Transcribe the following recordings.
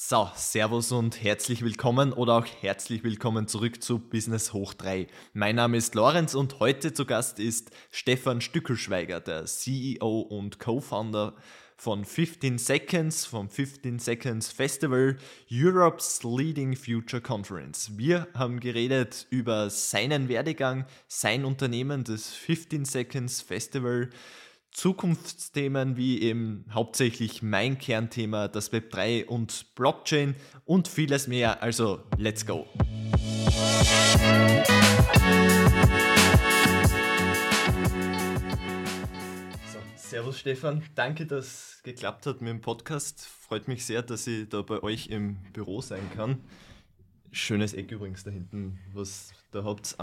So, Servus und herzlich willkommen oder auch herzlich willkommen zurück zu Business hoch 3. Mein Name ist Lorenz und heute zu Gast ist Stefan Stückelschweiger, der CEO und Co-Founder von 15 Seconds, vom 15 Seconds Festival, Europe's Leading Future Conference. Wir haben geredet über seinen Werdegang, sein Unternehmen, das 15 Seconds Festival, Zukunftsthemen wie eben hauptsächlich mein Kernthema, das Web3 und Blockchain und vieles mehr. Also, let's go! So, servus Stefan, danke, dass es geklappt hat mit dem Podcast. Freut mich sehr, dass ich da bei euch im Büro sein kann. Schönes Eck übrigens da hinten, was da habt.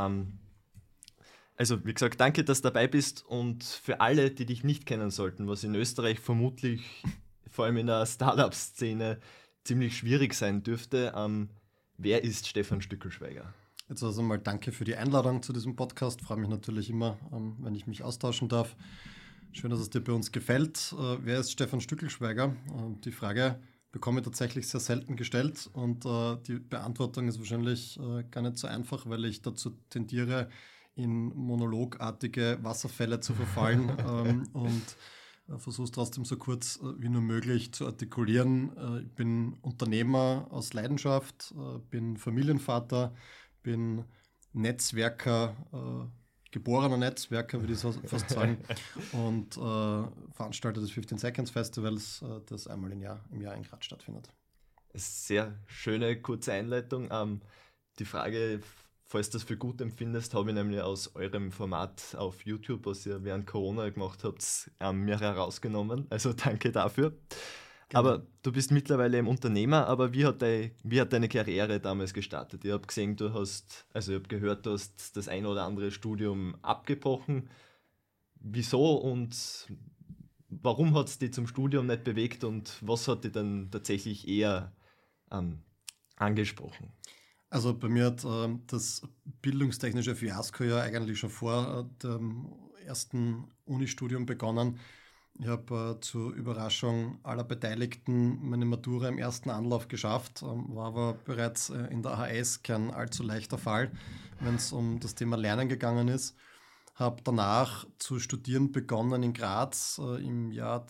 Also wie gesagt, danke, dass du dabei bist und für alle, die dich nicht kennen sollten, was in Österreich vermutlich vor allem in der Startup-Szene ziemlich schwierig sein dürfte, wer ist Stefan Stückelschweiger? Jetzt also mal danke für die Einladung zu diesem Podcast. Freue mich natürlich immer, wenn ich mich austauschen darf. Schön, dass es dir bei uns gefällt. Wer ist Stefan Stückelschweiger? Die Frage bekomme ich tatsächlich sehr selten gestellt und die Beantwortung ist wahrscheinlich gar nicht so einfach, weil ich dazu tendiere, in monologartige Wasserfälle zu verfallen und versuche es trotzdem so kurz wie nur möglich zu artikulieren. Ich bin Unternehmer aus Leidenschaft, bin Familienvater, bin Netzwerker, geborener Netzwerker, würde ich so fast sagen, und Veranstalter des 15 Seconds Festivals, das einmal im Jahr in Graz stattfindet. Sehr schöne, kurze Einleitung. Die Frage, falls du das für gut empfindest, habe ich nämlich aus eurem Format auf YouTube, was ihr während Corona gemacht habt, mir herausgenommen. Also danke dafür. Genau. Aber du bist mittlerweile ein Unternehmer, aber wie hat deine Karriere damals gestartet? Ich habe gesehen, ich habe gehört, du hast das ein oder andere Studium abgebrochen. Wieso und warum hat es dich zum Studium nicht bewegt und was hat dich dann tatsächlich eher angesprochen? Also bei mir hat das bildungstechnische Fiasko ja eigentlich schon vor dem ersten Unistudium begonnen. Ich habe zur Überraschung aller Beteiligten meine Matura im ersten Anlauf geschafft, war aber bereits in der AHS kein allzu leichter Fall, wenn es um das Thema Lernen gegangen ist. Habe danach zu studieren begonnen in Graz im Jahr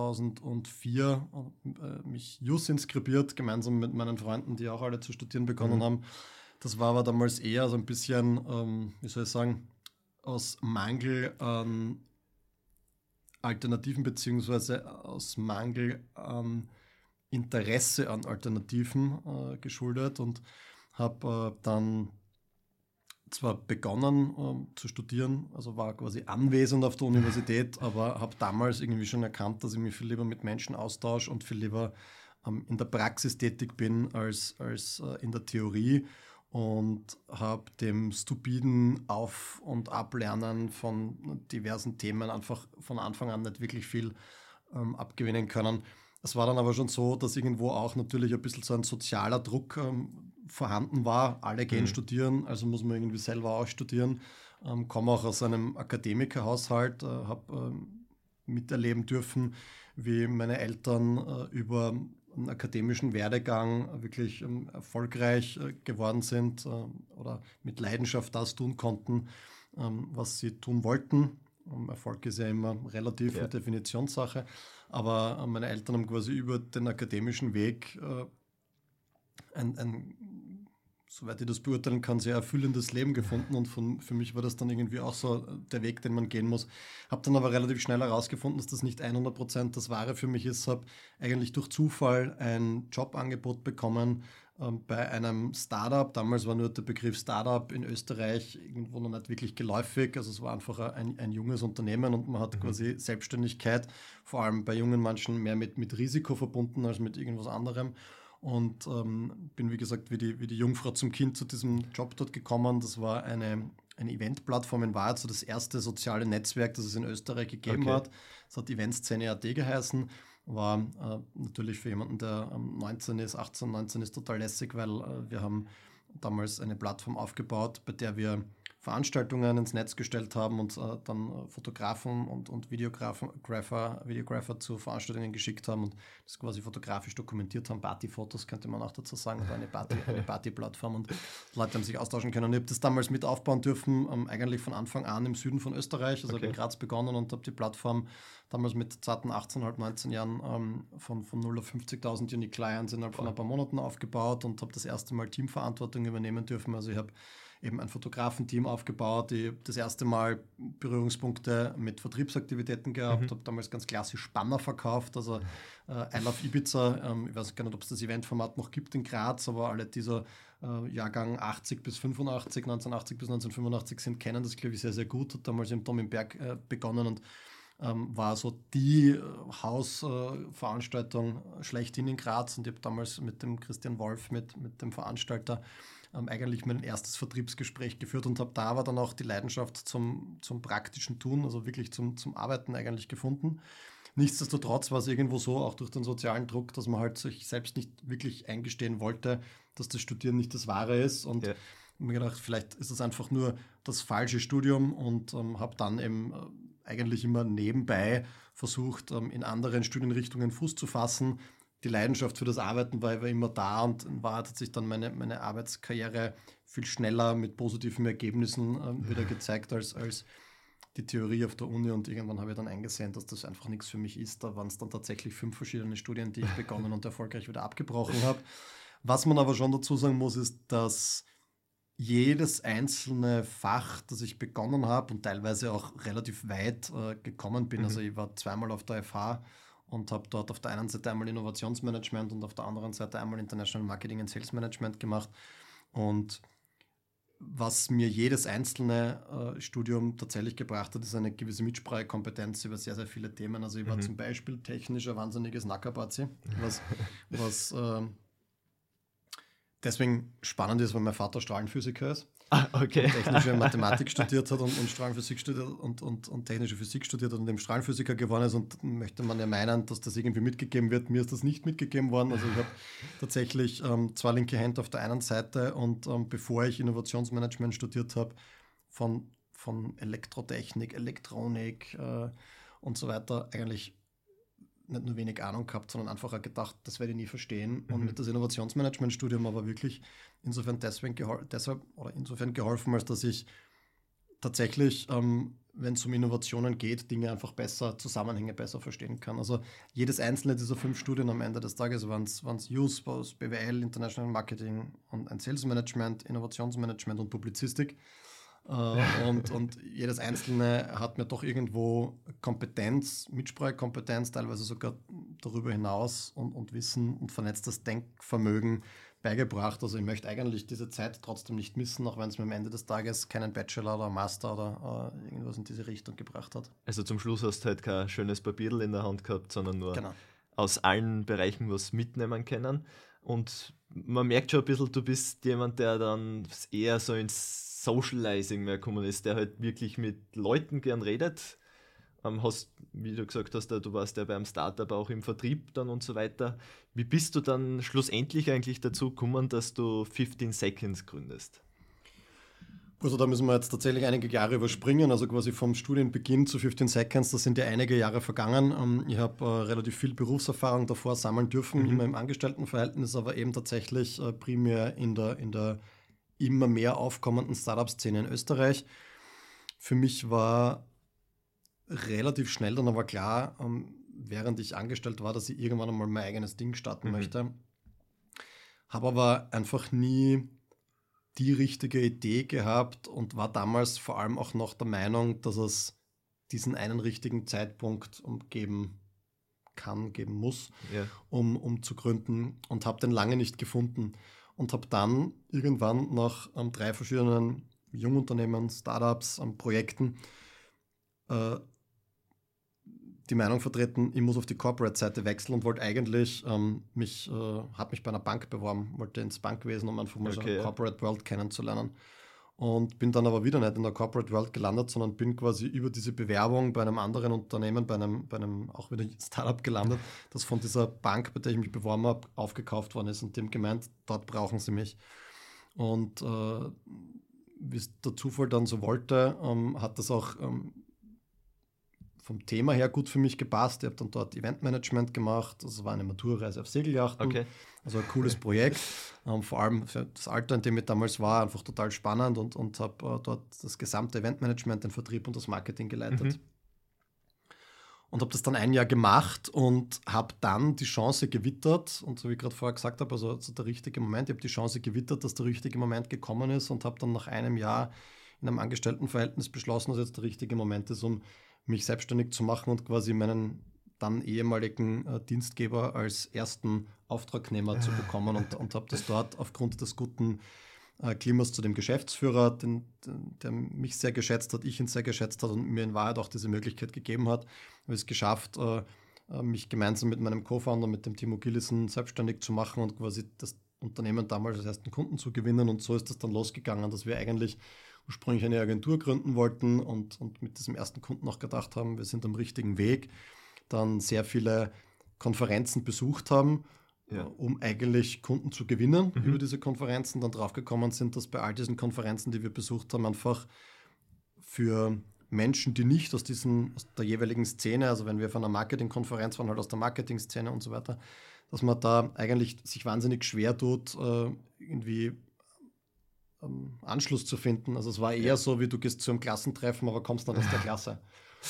2004 und mich JUS inskribiert, gemeinsam mit meinen Freunden, die auch alle zu studieren begonnen haben. Das war aber damals eher so ein bisschen, aus Mangel an Alternativen beziehungsweise aus Mangel an Interesse an Alternativen geschuldet und habe dann zwar begonnen zu studieren, also war quasi anwesend auf der Universität, aber habe damals irgendwie schon erkannt, dass ich mich viel lieber mit Menschen austausche und viel lieber in der Praxis tätig bin als in der Theorie und habe dem stupiden Auf- und Ablernen von diversen Themen einfach von Anfang an nicht wirklich viel abgewinnen können. Es war dann aber schon so, dass irgendwo auch natürlich ein bisschen so ein sozialer Druck vorhanden war. Alle gehen studieren, also muss man irgendwie selber auch studieren. Komme auch aus einem Akademikerhaushalt, habe miterleben dürfen, wie meine Eltern über einen akademischen Werdegang wirklich erfolgreich geworden sind oder mit Leidenschaft das tun konnten, was sie tun wollten. Erfolg ist ja immer relativ eine Definitionssache, aber meine Eltern haben quasi über den akademischen Weg soweit ich das beurteilen kann, sehr erfüllendes Leben gefunden und für mich war das dann irgendwie auch so der Weg, den man gehen muss. Habe dann aber relativ schnell herausgefunden, dass das nicht 100% das Wahre für mich ist. Habe eigentlich durch Zufall ein Jobangebot bekommen bei einem Startup. Damals war nur der Begriff Startup in Österreich irgendwo noch nicht wirklich geläufig. Also es war einfach ein junges Unternehmen und man hat quasi Selbstständigkeit, vor allem bei jungen Menschen, mehr mit Risiko verbunden als mit irgendwas anderem. Und bin, wie gesagt, wie die Jungfrau zum Kind zu diesem Job dort gekommen. Das war eine Eventplattform in Wahrheit, so das erste soziale Netzwerk, das es in Österreich gegeben hat. Es hat Eventszene.at geheißen. War natürlich für jemanden, der 19 ist, 18, 19 ist, total lässig, weil wir haben damals eine Plattform aufgebaut, bei der wir Veranstaltungen ins Netz gestellt haben und dann Fotografen und Videographer zu Veranstaltungen geschickt haben und das quasi fotografisch dokumentiert haben. Partyfotos könnte man auch dazu sagen, oder eine Partyplattform, und Leute haben sich austauschen können. Und ich habe das damals mit aufbauen dürfen, eigentlich von Anfang an im Süden von Österreich. Also habe in Graz begonnen und habe die Plattform damals mit zarten 18, halb 19 Jahren von 0 auf 50.000 Unique Clients innerhalb von ein paar Monaten aufgebaut und habe das erste Mal Teamverantwortung übernehmen dürfen. Also ich habe eben ein Fotografenteam aufgebaut, die das erste Mal Berührungspunkte mit Vertriebsaktivitäten gehabt, habe damals ganz klassisch Banner verkauft, also I Love Ibiza, ich weiß gar nicht, ob es das Eventformat noch gibt in Graz, aber alle dieser Jahrgang 80 bis 85, 1980 bis 1985 sind, kennen das, glaube ich, sehr, sehr gut. Hat damals im Dom im Berg begonnen und war so die Hausveranstaltung schlechthin in Graz, und ich habe damals mit dem Christian Wolf, mit dem Veranstalter, eigentlich mein erstes Vertriebsgespräch geführt und habe da aber dann auch die Leidenschaft zum praktischen Tun, also wirklich zum Arbeiten eigentlich gefunden. Nichtsdestotrotz war es irgendwo so, auch durch den sozialen Druck, dass man halt sich selbst nicht wirklich eingestehen wollte, dass das Studieren nicht das Wahre ist, und mir gedacht, vielleicht ist es einfach nur das falsche Studium, und habe dann eben eigentlich immer nebenbei versucht, in anderen Studienrichtungen Fuß zu fassen. Die Leidenschaft für das Arbeiten war immer da, und in Wahrheit hat sich dann meine Arbeitskarriere viel schneller mit positiven Ergebnissen wieder gezeigt als die Theorie auf der Uni, und irgendwann habe ich dann eingesehen, dass das einfach nichts für mich ist. Da waren es dann tatsächlich 5 verschiedene Studien, die ich begonnen und erfolgreich wieder abgebrochen habe. Was man aber schon dazu sagen muss, ist, dass jedes einzelne Fach, das ich begonnen habe und teilweise auch relativ weit gekommen bin, also ich war zweimal auf der FH und habe dort auf der einen Seite einmal Innovationsmanagement und auf der anderen Seite einmal International Marketing and Sales Management gemacht, und was mir jedes einzelne Studium tatsächlich gebracht hat, ist eine gewisse Mitsprachekompetenz über sehr, sehr viele Themen. Also ich war zum Beispiel technisch ein wahnsinniges Nackerbazi, was deswegen spannend ist, weil mein Vater Strahlenphysiker ist. Okay. Technische Mathematik studiert hat und Strahlenphysik studiert und technische Physik studiert hat und eben Strahlenphysiker geworden ist, und möchte man ja meinen, dass das irgendwie mitgegeben wird. Mir ist das nicht mitgegeben worden. Also ich habe tatsächlich 2 linke Hände auf der einen Seite, und bevor ich Innovationsmanagement studiert habe, von Elektrotechnik, Elektronik und so weiter eigentlich nicht nur wenig Ahnung gehabt, sondern einfach auch gedacht, das werde ich nie verstehen. Und mit das Innovationsmanagement-Studium aber wirklich insofern geholfen, als dass ich tatsächlich, wenn es um Innovationen geht, Dinge einfach besser, Zusammenhänge besser verstehen kann. Also jedes einzelne dieser 5 Studien am Ende des Tages waren es Use, BWL, International Marketing und ein Sales Management, Innovationsmanagement und Publizistik. Und jedes einzelne hat mir doch irgendwo Kompetenz, Mitsprachekompetenz, teilweise sogar darüber hinaus, und Wissen und vernetztes Denkvermögen beigebracht. Also ich möchte eigentlich diese Zeit trotzdem nicht missen, auch wenn es mir am Ende des Tages keinen Bachelor oder Master oder irgendwas in diese Richtung gebracht hat. Also zum Schluss hast du halt kein schönes Papierl in der Hand gehabt, sondern nur aus allen Bereichen was mitnehmen können. Und man merkt schon ein bisschen, du bist jemand, der dann eher so ins Socializing mehr gekommen ist, der halt wirklich mit Leuten gern redet. Hast, wie du gesagt hast, du warst ja beim Startup auch im Vertrieb dann und so weiter. Wie bist du dann schlussendlich eigentlich dazu gekommen, dass du 15 Seconds gründest? Also da müssen wir jetzt tatsächlich einige Jahre überspringen, also quasi vom Studienbeginn zu 15 Seconds, das sind ja einige Jahre vergangen. Ich habe relativ viel Berufserfahrung davor sammeln dürfen, immer im Angestelltenverhältnis, aber eben tatsächlich primär in der immer mehr aufkommenden Startup-Szene in Österreich. Für mich war relativ schnell dann aber klar, während ich angestellt war, dass ich irgendwann einmal mein eigenes Ding starten möchte. Habe aber einfach nie die richtige Idee gehabt und war damals vor allem auch noch der Meinung, dass es diesen einen richtigen Zeitpunkt geben muss, um zu gründen, und habe den lange nicht gefunden. Und habe dann irgendwann nach 3 verschiedenen Jungunternehmen, Startups, Projekten die Meinung vertreten, ich muss auf die Corporate-Seite wechseln, und wollte eigentlich habe mich bei einer Bank beworben, wollte ins Bankwesen, um einfach mal so eine Corporate World kennenzulernen. Und bin dann aber wieder nicht in der Corporate World gelandet, sondern bin quasi über diese Bewerbung bei einem anderen Unternehmen, bei einem auch wieder Startup gelandet, das von dieser Bank, bei der ich mich beworben habe, aufgekauft worden ist, und dem gemeint, dort brauchen sie mich. Und wie es der Zufall dann so wollte, hat das auch vom Thema her gut für mich gepasst. Ich habe dann dort Eventmanagement gemacht. Das war eine Maturreise auf Segelyachten. Okay. Also ein cooles Projekt. Vor allem für das Alter, in dem ich damals war, einfach total spannend und habe dort das gesamte Eventmanagement, den Vertrieb und das Marketing geleitet. Und habe das dann ein Jahr gemacht und habe dann die Chance gewittert. Und so wie ich gerade vorher gesagt habe, also der richtige Moment, ich habe die Chance gewittert, dass der richtige Moment gekommen ist und habe dann nach einem Jahr in einem Angestelltenverhältnis beschlossen, dass jetzt der richtige Moment ist, um mich selbstständig zu machen und quasi meinen dann ehemaligen Dienstgeber als ersten Auftragnehmer zu bekommen und habe das dort aufgrund des guten Klimas zu dem Geschäftsführer, der mich sehr geschätzt hat, ich ihn sehr geschätzt hat und mir in Wahrheit auch diese Möglichkeit gegeben hat, habe es geschafft, mich gemeinsam mit meinem Co-Founder, mit dem Timo Gillissen, selbstständig zu machen und quasi das Unternehmen damals als ersten Kunden zu gewinnen. Und so ist das dann losgegangen, dass wir eigentlich ursprünglich eine Agentur gründen wollten und mit diesem ersten Kunden auch gedacht haben, wir sind am richtigen Weg, dann sehr viele Konferenzen besucht haben, um eigentlich Kunden zu gewinnen über diese Konferenzen, dann draufgekommen sind, dass bei all diesen Konferenzen, die wir besucht haben, einfach für Menschen, die nicht aus der jeweiligen Szene, also wenn wir von einer Marketingkonferenz waren, halt aus der Marketingszene und so weiter, dass man da eigentlich sich wahnsinnig schwer tut, irgendwie Anschluss zu finden. Also es war eher so, wie du gehst zu einem Klassentreffen, aber kommst nicht aus der Klasse.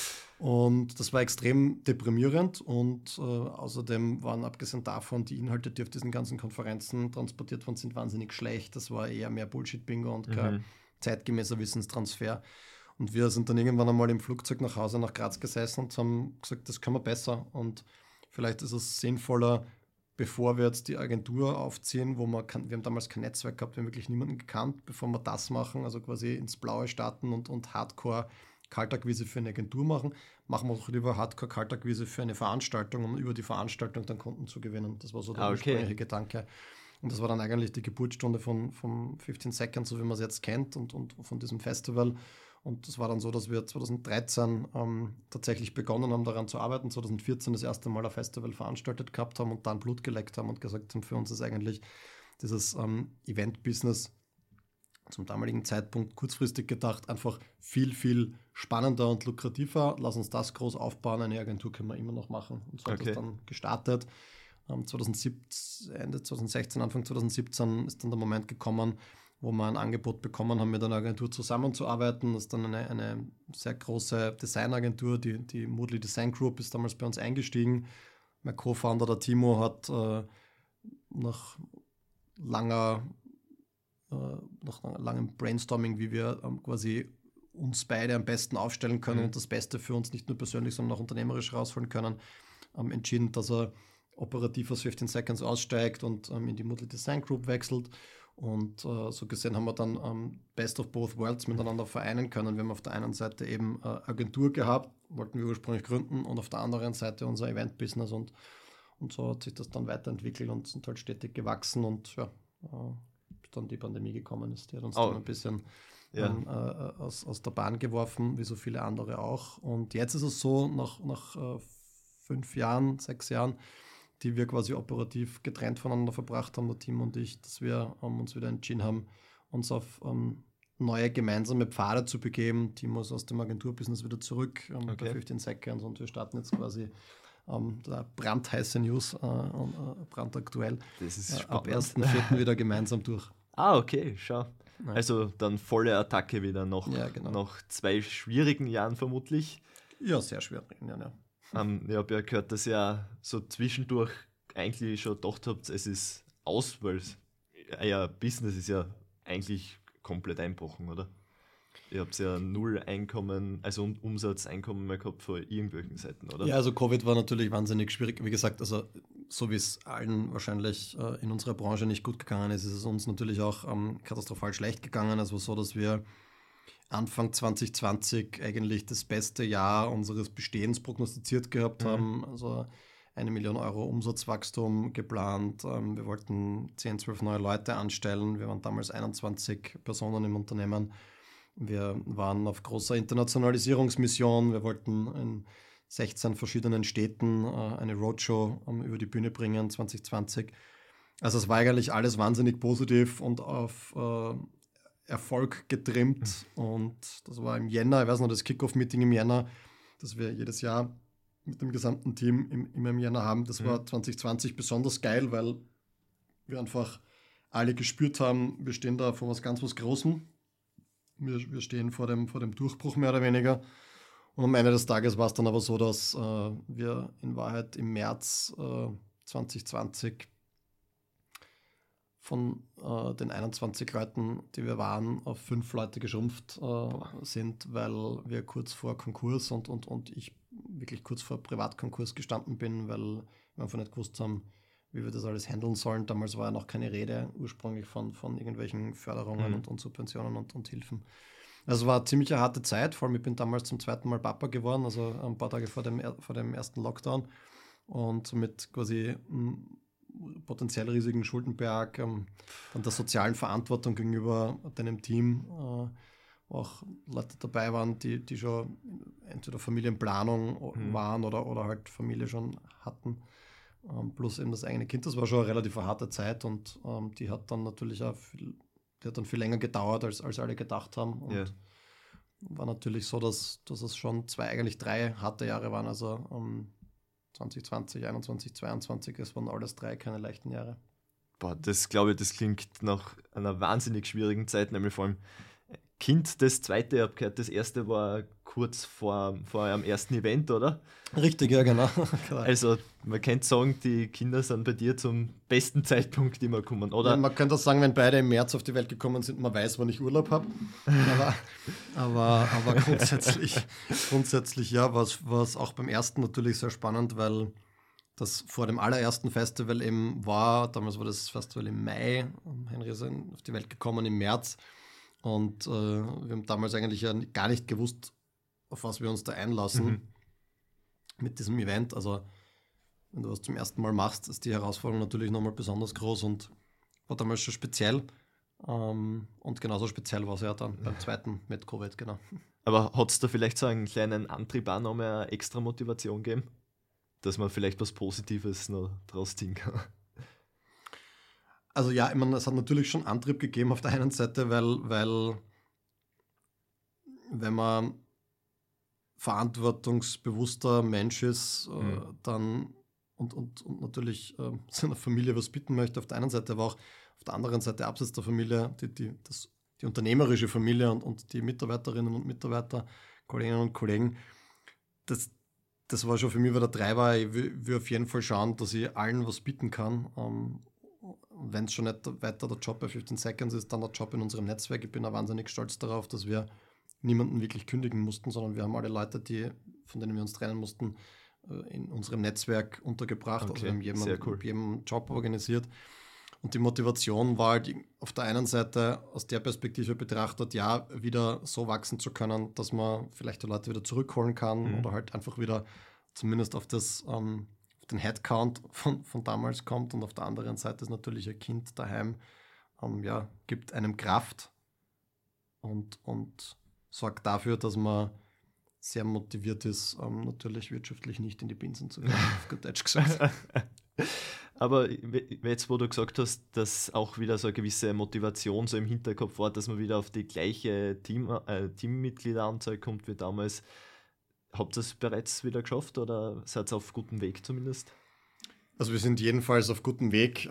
Und das war extrem deprimierend und außerdem waren abgesehen davon die Inhalte, die auf diesen ganzen Konferenzen transportiert worden sind, wahnsinnig schlecht. Das war eher mehr Bullshit-Bingo und kein zeitgemäßer Wissenstransfer. Und wir sind dann irgendwann einmal im Flugzeug nach Hause nach Graz gesessen und haben gesagt, das können wir besser und vielleicht ist es sinnvoller, bevor wir jetzt die Agentur aufziehen, wir haben damals kein Netzwerk gehabt, wir haben wirklich niemanden gekannt, bevor wir das machen, also quasi ins Blaue starten und Hardcore Kaltakquise für eine Agentur machen wir auch lieber Hardcore Kaltakquise für eine Veranstaltung, um über die Veranstaltung dann Kunden zu gewinnen. Das war so der ursprüngliche Gedanke. Und das war dann eigentlich die Geburtsstunde von 15 Seconds, so wie man es jetzt kennt und von diesem Festival. Und das war dann so, dass wir 2013 tatsächlich begonnen haben, daran zu arbeiten, 2014 das erste Mal ein Festival veranstaltet gehabt haben und dann Blut geleckt haben und gesagt haben, für uns ist eigentlich dieses Event-Business zum damaligen Zeitpunkt kurzfristig gedacht einfach viel, viel spannender und lukrativer. Lass uns das groß aufbauen, eine Agentur können wir immer noch machen. Und so hat das dann gestartet. 2017, Ende 2016, Anfang 2017 ist dann der Moment gekommen, wo wir ein Angebot bekommen haben, mit einer Agentur zusammenzuarbeiten. Das ist dann eine sehr große Designagentur, die Moodly Design Group ist damals bei uns eingestiegen. Mein Co-Founder, der Timo, hat nach langem Brainstorming, wie wir quasi uns beide am besten aufstellen können und das Beste für uns nicht nur persönlich, sondern auch unternehmerisch rausholen können, entschieden, dass er operativ aus 15 Seconds aussteigt und in die Moodly Design Group wechselt. Und so gesehen haben wir dann Best of Both Worlds miteinander vereinen können. Wir haben auf der einen Seite eben Agentur gehabt, wollten wir ursprünglich gründen, und auf der anderen Seite unser Event-Business. Und so hat sich das dann weiterentwickelt und sind halt stetig gewachsen. Und ja, bis dann die Pandemie gekommen ist, die hat uns dann ein bisschen aus der Bahn geworfen, wie so viele andere auch. Und jetzt ist es so, nach 5 Jahren, 6 Jahren, die wir quasi operativ getrennt voneinander verbracht haben, der Team und ich, dass wir uns wieder entschieden haben, uns auf neue gemeinsame Pfade zu begeben. Timo ist aus dem Agenturbusiness wieder zurück bei 15 Seconds und wir starten jetzt quasi brandheiße News, brandaktuell. Das ist ab 1.4. wieder gemeinsam durch. Okay, schau. Ja. Also dann volle Attacke wieder nach 2 schwierigen Jahren vermutlich. Ja, sehr schwierigen Jahren, ja. Ich habe ja gehört, dass ihr so zwischendurch eigentlich schon gedacht habt, es ist aus, weil euer Business ist ja eigentlich komplett einbrochen, oder? Ihr habt ja 0 Einkommen, also Umsatzeinkommen mehr gehabt von irgendwelchen Seiten, oder? Ja, also Covid war natürlich wahnsinnig schwierig. Wie gesagt, also so wie es allen wahrscheinlich in unserer Branche nicht gut gegangen ist, ist es uns natürlich auch katastrophal schlecht gegangen. Es war so, dass wir Anfang 2020 eigentlich das beste Jahr unseres Bestehens prognostiziert gehabt haben. Also 1 Million Euro Umsatzwachstum geplant. Wir wollten 10, 12 neue Leute anstellen. Wir waren damals 21 Personen im Unternehmen. Wir waren auf großer Internationalisierungsmission. Wir wollten in 16 verschiedenen Städten eine Roadshow über die Bühne bringen 2020. Also es war eigentlich alles wahnsinnig positiv und auf Erfolg getrimmt und das war im Jänner, ich weiß noch, das Kickoff-Meeting im Jänner, das wir jedes Jahr mit dem gesamten Team immer im Jänner haben. Das war 2020 besonders geil, weil wir einfach alle gespürt haben, wir stehen da vor was Großem. Wir stehen vor dem Durchbruch mehr oder weniger. Und am Ende des Tages war es dann aber so, dass wir in Wahrheit im März 2020 von den 21 Leuten, die wir waren, auf 5 Leute geschrumpft sind, weil wir kurz vor Konkurs und ich wirklich kurz vor Privatkonkurs gestanden bin, weil wir einfach nicht gewusst haben, wie wir das alles handeln sollen. Damals war ja noch keine Rede ursprünglich von irgendwelchen Förderungen und Subventionen und Hilfen. Also es war eine ziemlich harte Zeit, vor allem ich bin damals zum 2. Mal Papa geworden, also ein paar Tage vor dem ersten Lockdown und mit quasi potenziell riesigen Schuldenberg, dann der sozialen Verantwortung gegenüber deinem Team, wo auch Leute dabei waren, die schon entweder Familienplanung waren oder halt Familie schon hatten, plus eben das eigene Kind. Das war schon eine relativ harte Zeit und die hat dann natürlich auch viel länger gedauert, als alle gedacht haben und war natürlich so, dass es schon 3 harte Jahre waren, also 2020, 21, 22, es waren alles 3 keine leichten Jahre. Boah, das glaube ich, das klingt nach einer wahnsinnig schwierigen Zeit, nämlich vor allem Kind, das zweite, ich habe gehört, das erste war kurz vor eurem ersten Event, oder? Richtig, ja, genau. Also man könnte sagen, die Kinder sind bei dir zum besten Zeitpunkt immer gekommen, oder? Ja, man könnte auch sagen, wenn beide im März auf die Welt gekommen sind, man weiß, wann ich Urlaub habe. aber grundsätzlich ja, war es auch beim ersten natürlich sehr spannend, weil das vor dem allerersten Festival eben war. Damals war das Festival im Mai, Henry ist auf die Welt gekommen im März. Und wir haben damals eigentlich ja gar nicht gewusst, auf was wir uns da einlassen mit diesem Event. Also wenn du was zum ersten Mal machst, ist die Herausforderung natürlich nochmal besonders groß und war damals schon speziell. Und genauso speziell war es ja dann beim zweiten mit Covid, genau. Aber hat es da vielleicht so einen kleinen Antrieb auch noch mehr extra Motivation gegeben, dass man vielleicht was Positives noch draus ziehen kann? Also ja, ich meine, es hat natürlich schon Antrieb gegeben auf der einen Seite, weil wenn man verantwortungsbewusster Mensch ist, dann und natürlich seiner Familie was bieten möchte, auf der einen Seite, aber auch auf der anderen Seite abseits der Familie, die unternehmerische Familie und die Mitarbeiterinnen und Mitarbeiter, Kolleginnen und Kollegen, das war schon für mich, weil der Treiber, ich will auf jeden Fall schauen, dass ich allen was bieten kann. Wenn es schon nicht weiter der Job bei 15 Seconds ist, dann der Job in unserem Netzwerk. Ich bin auch wahnsinnig stolz darauf, dass wir niemanden wirklich kündigen mussten, sondern wir haben alle Leute, von denen wir uns trennen mussten, in unserem Netzwerk untergebracht. Okay, also wir haben jedem Job organisiert. Und die Motivation war halt auf der einen Seite aus der Perspektive betrachtet, ja, wieder so wachsen zu können, dass man vielleicht die Leute wieder zurückholen kann oder halt einfach wieder zumindest auf den Headcount von damals kommt. Und auf der anderen Seite ist natürlich ein Kind daheim, gibt einem Kraft und sorgt dafür, dass man sehr motiviert ist, natürlich wirtschaftlich nicht in die Binsen zu gehen, auf gut Deutsch gesagt. Aber jetzt, wo du gesagt hast, dass auch wieder so eine gewisse Motivation so im Hinterkopf war, dass man wieder auf die gleiche Teammitgliederanzahl kommt wie damals, habt ihr es bereits wieder geschafft oder seid ihr auf gutem Weg zumindest? Also wir sind jedenfalls auf gutem Weg.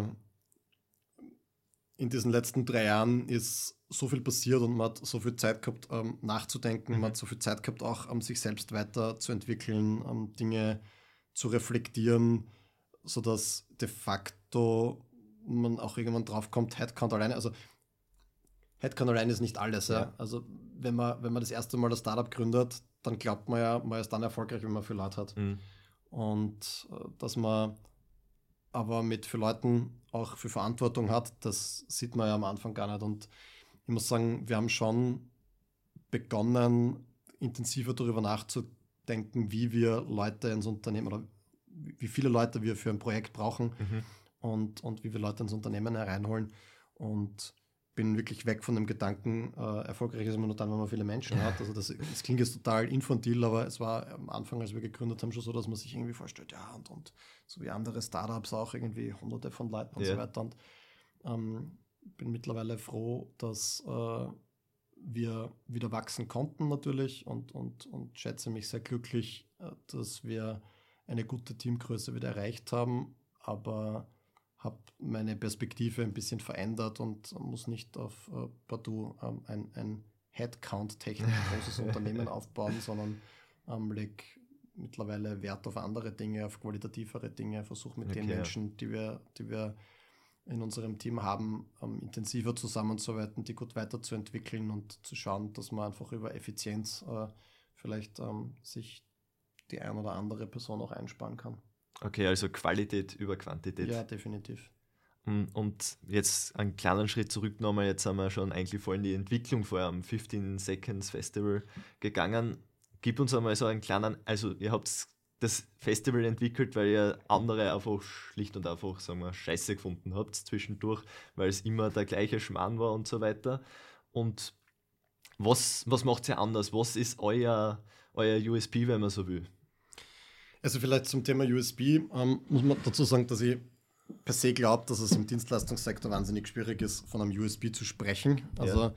In diesen letzten 3 Jahren ist so viel passiert und man hat so viel Zeit gehabt, nachzudenken, man hat so viel Zeit gehabt, auch sich selbst weiterzuentwickeln, Dinge zu reflektieren, sodass de facto man auch irgendwann drauf kommt, Headcount alleine ist nicht alles. Ja. Also wenn man das erste Mal das Startup gründet, dann glaubt man ja, man ist dann erfolgreich, wenn man viel Leute hat. Und dass man aber mit für Leuten auch für Verantwortung hat, das sieht man ja am Anfang gar nicht. Und ich muss sagen, wir haben schon begonnen, intensiver darüber nachzudenken, wie wir Leute ins Unternehmen oder wie viele Leute wir für ein Projekt brauchen und wie wir Leute ins Unternehmen hereinholen. Und bin wirklich weg von dem Gedanken, erfolgreich ist man nur dann, wenn man viele Menschen hat. Also das klingt jetzt total infantil, aber es war am Anfang, als wir gegründet haben, schon so, dass man sich irgendwie vorstellt, ja, und so wie andere Startups auch irgendwie Hunderte von Leuten und so weiter. Und bin mittlerweile froh, dass wir wieder wachsen konnten natürlich und schätze mich sehr glücklich, dass wir eine gute Teamgröße wieder erreicht haben, aber habe meine Perspektive ein bisschen verändert und muss nicht auf partout ein Headcount-technisch großes Unternehmen aufbauen, sondern leg mittlerweile Wert auf andere Dinge, auf qualitativere Dinge, versuche mit den Menschen, die wir in unserem Team haben, intensiver zusammenzuarbeiten, die gut weiterzuentwickeln und zu schauen, dass man einfach über Effizienz vielleicht sich die ein oder andere Person auch einsparen kann. Okay, also Qualität über Quantität. Ja, definitiv. Und jetzt einen kleinen Schritt zurück nochmal, jetzt sind wir schon eigentlich voll in die Entwicklung vor einem 15 Seconds Festival gegangen. Gib uns einmal so einen kleinen, also ihr habt das Festival entwickelt, weil ihr andere einfach schlicht und einfach, sagen wir, scheiße gefunden habt zwischendurch, weil es immer der gleiche Schmarrn war und so weiter. Und was macht ihr anders? Was ist euer USP, wenn man so will? Also vielleicht zum Thema USP muss man dazu sagen, dass ich per se glaube, dass es im Dienstleistungssektor wahnsinnig schwierig ist, von einem USP zu sprechen. Also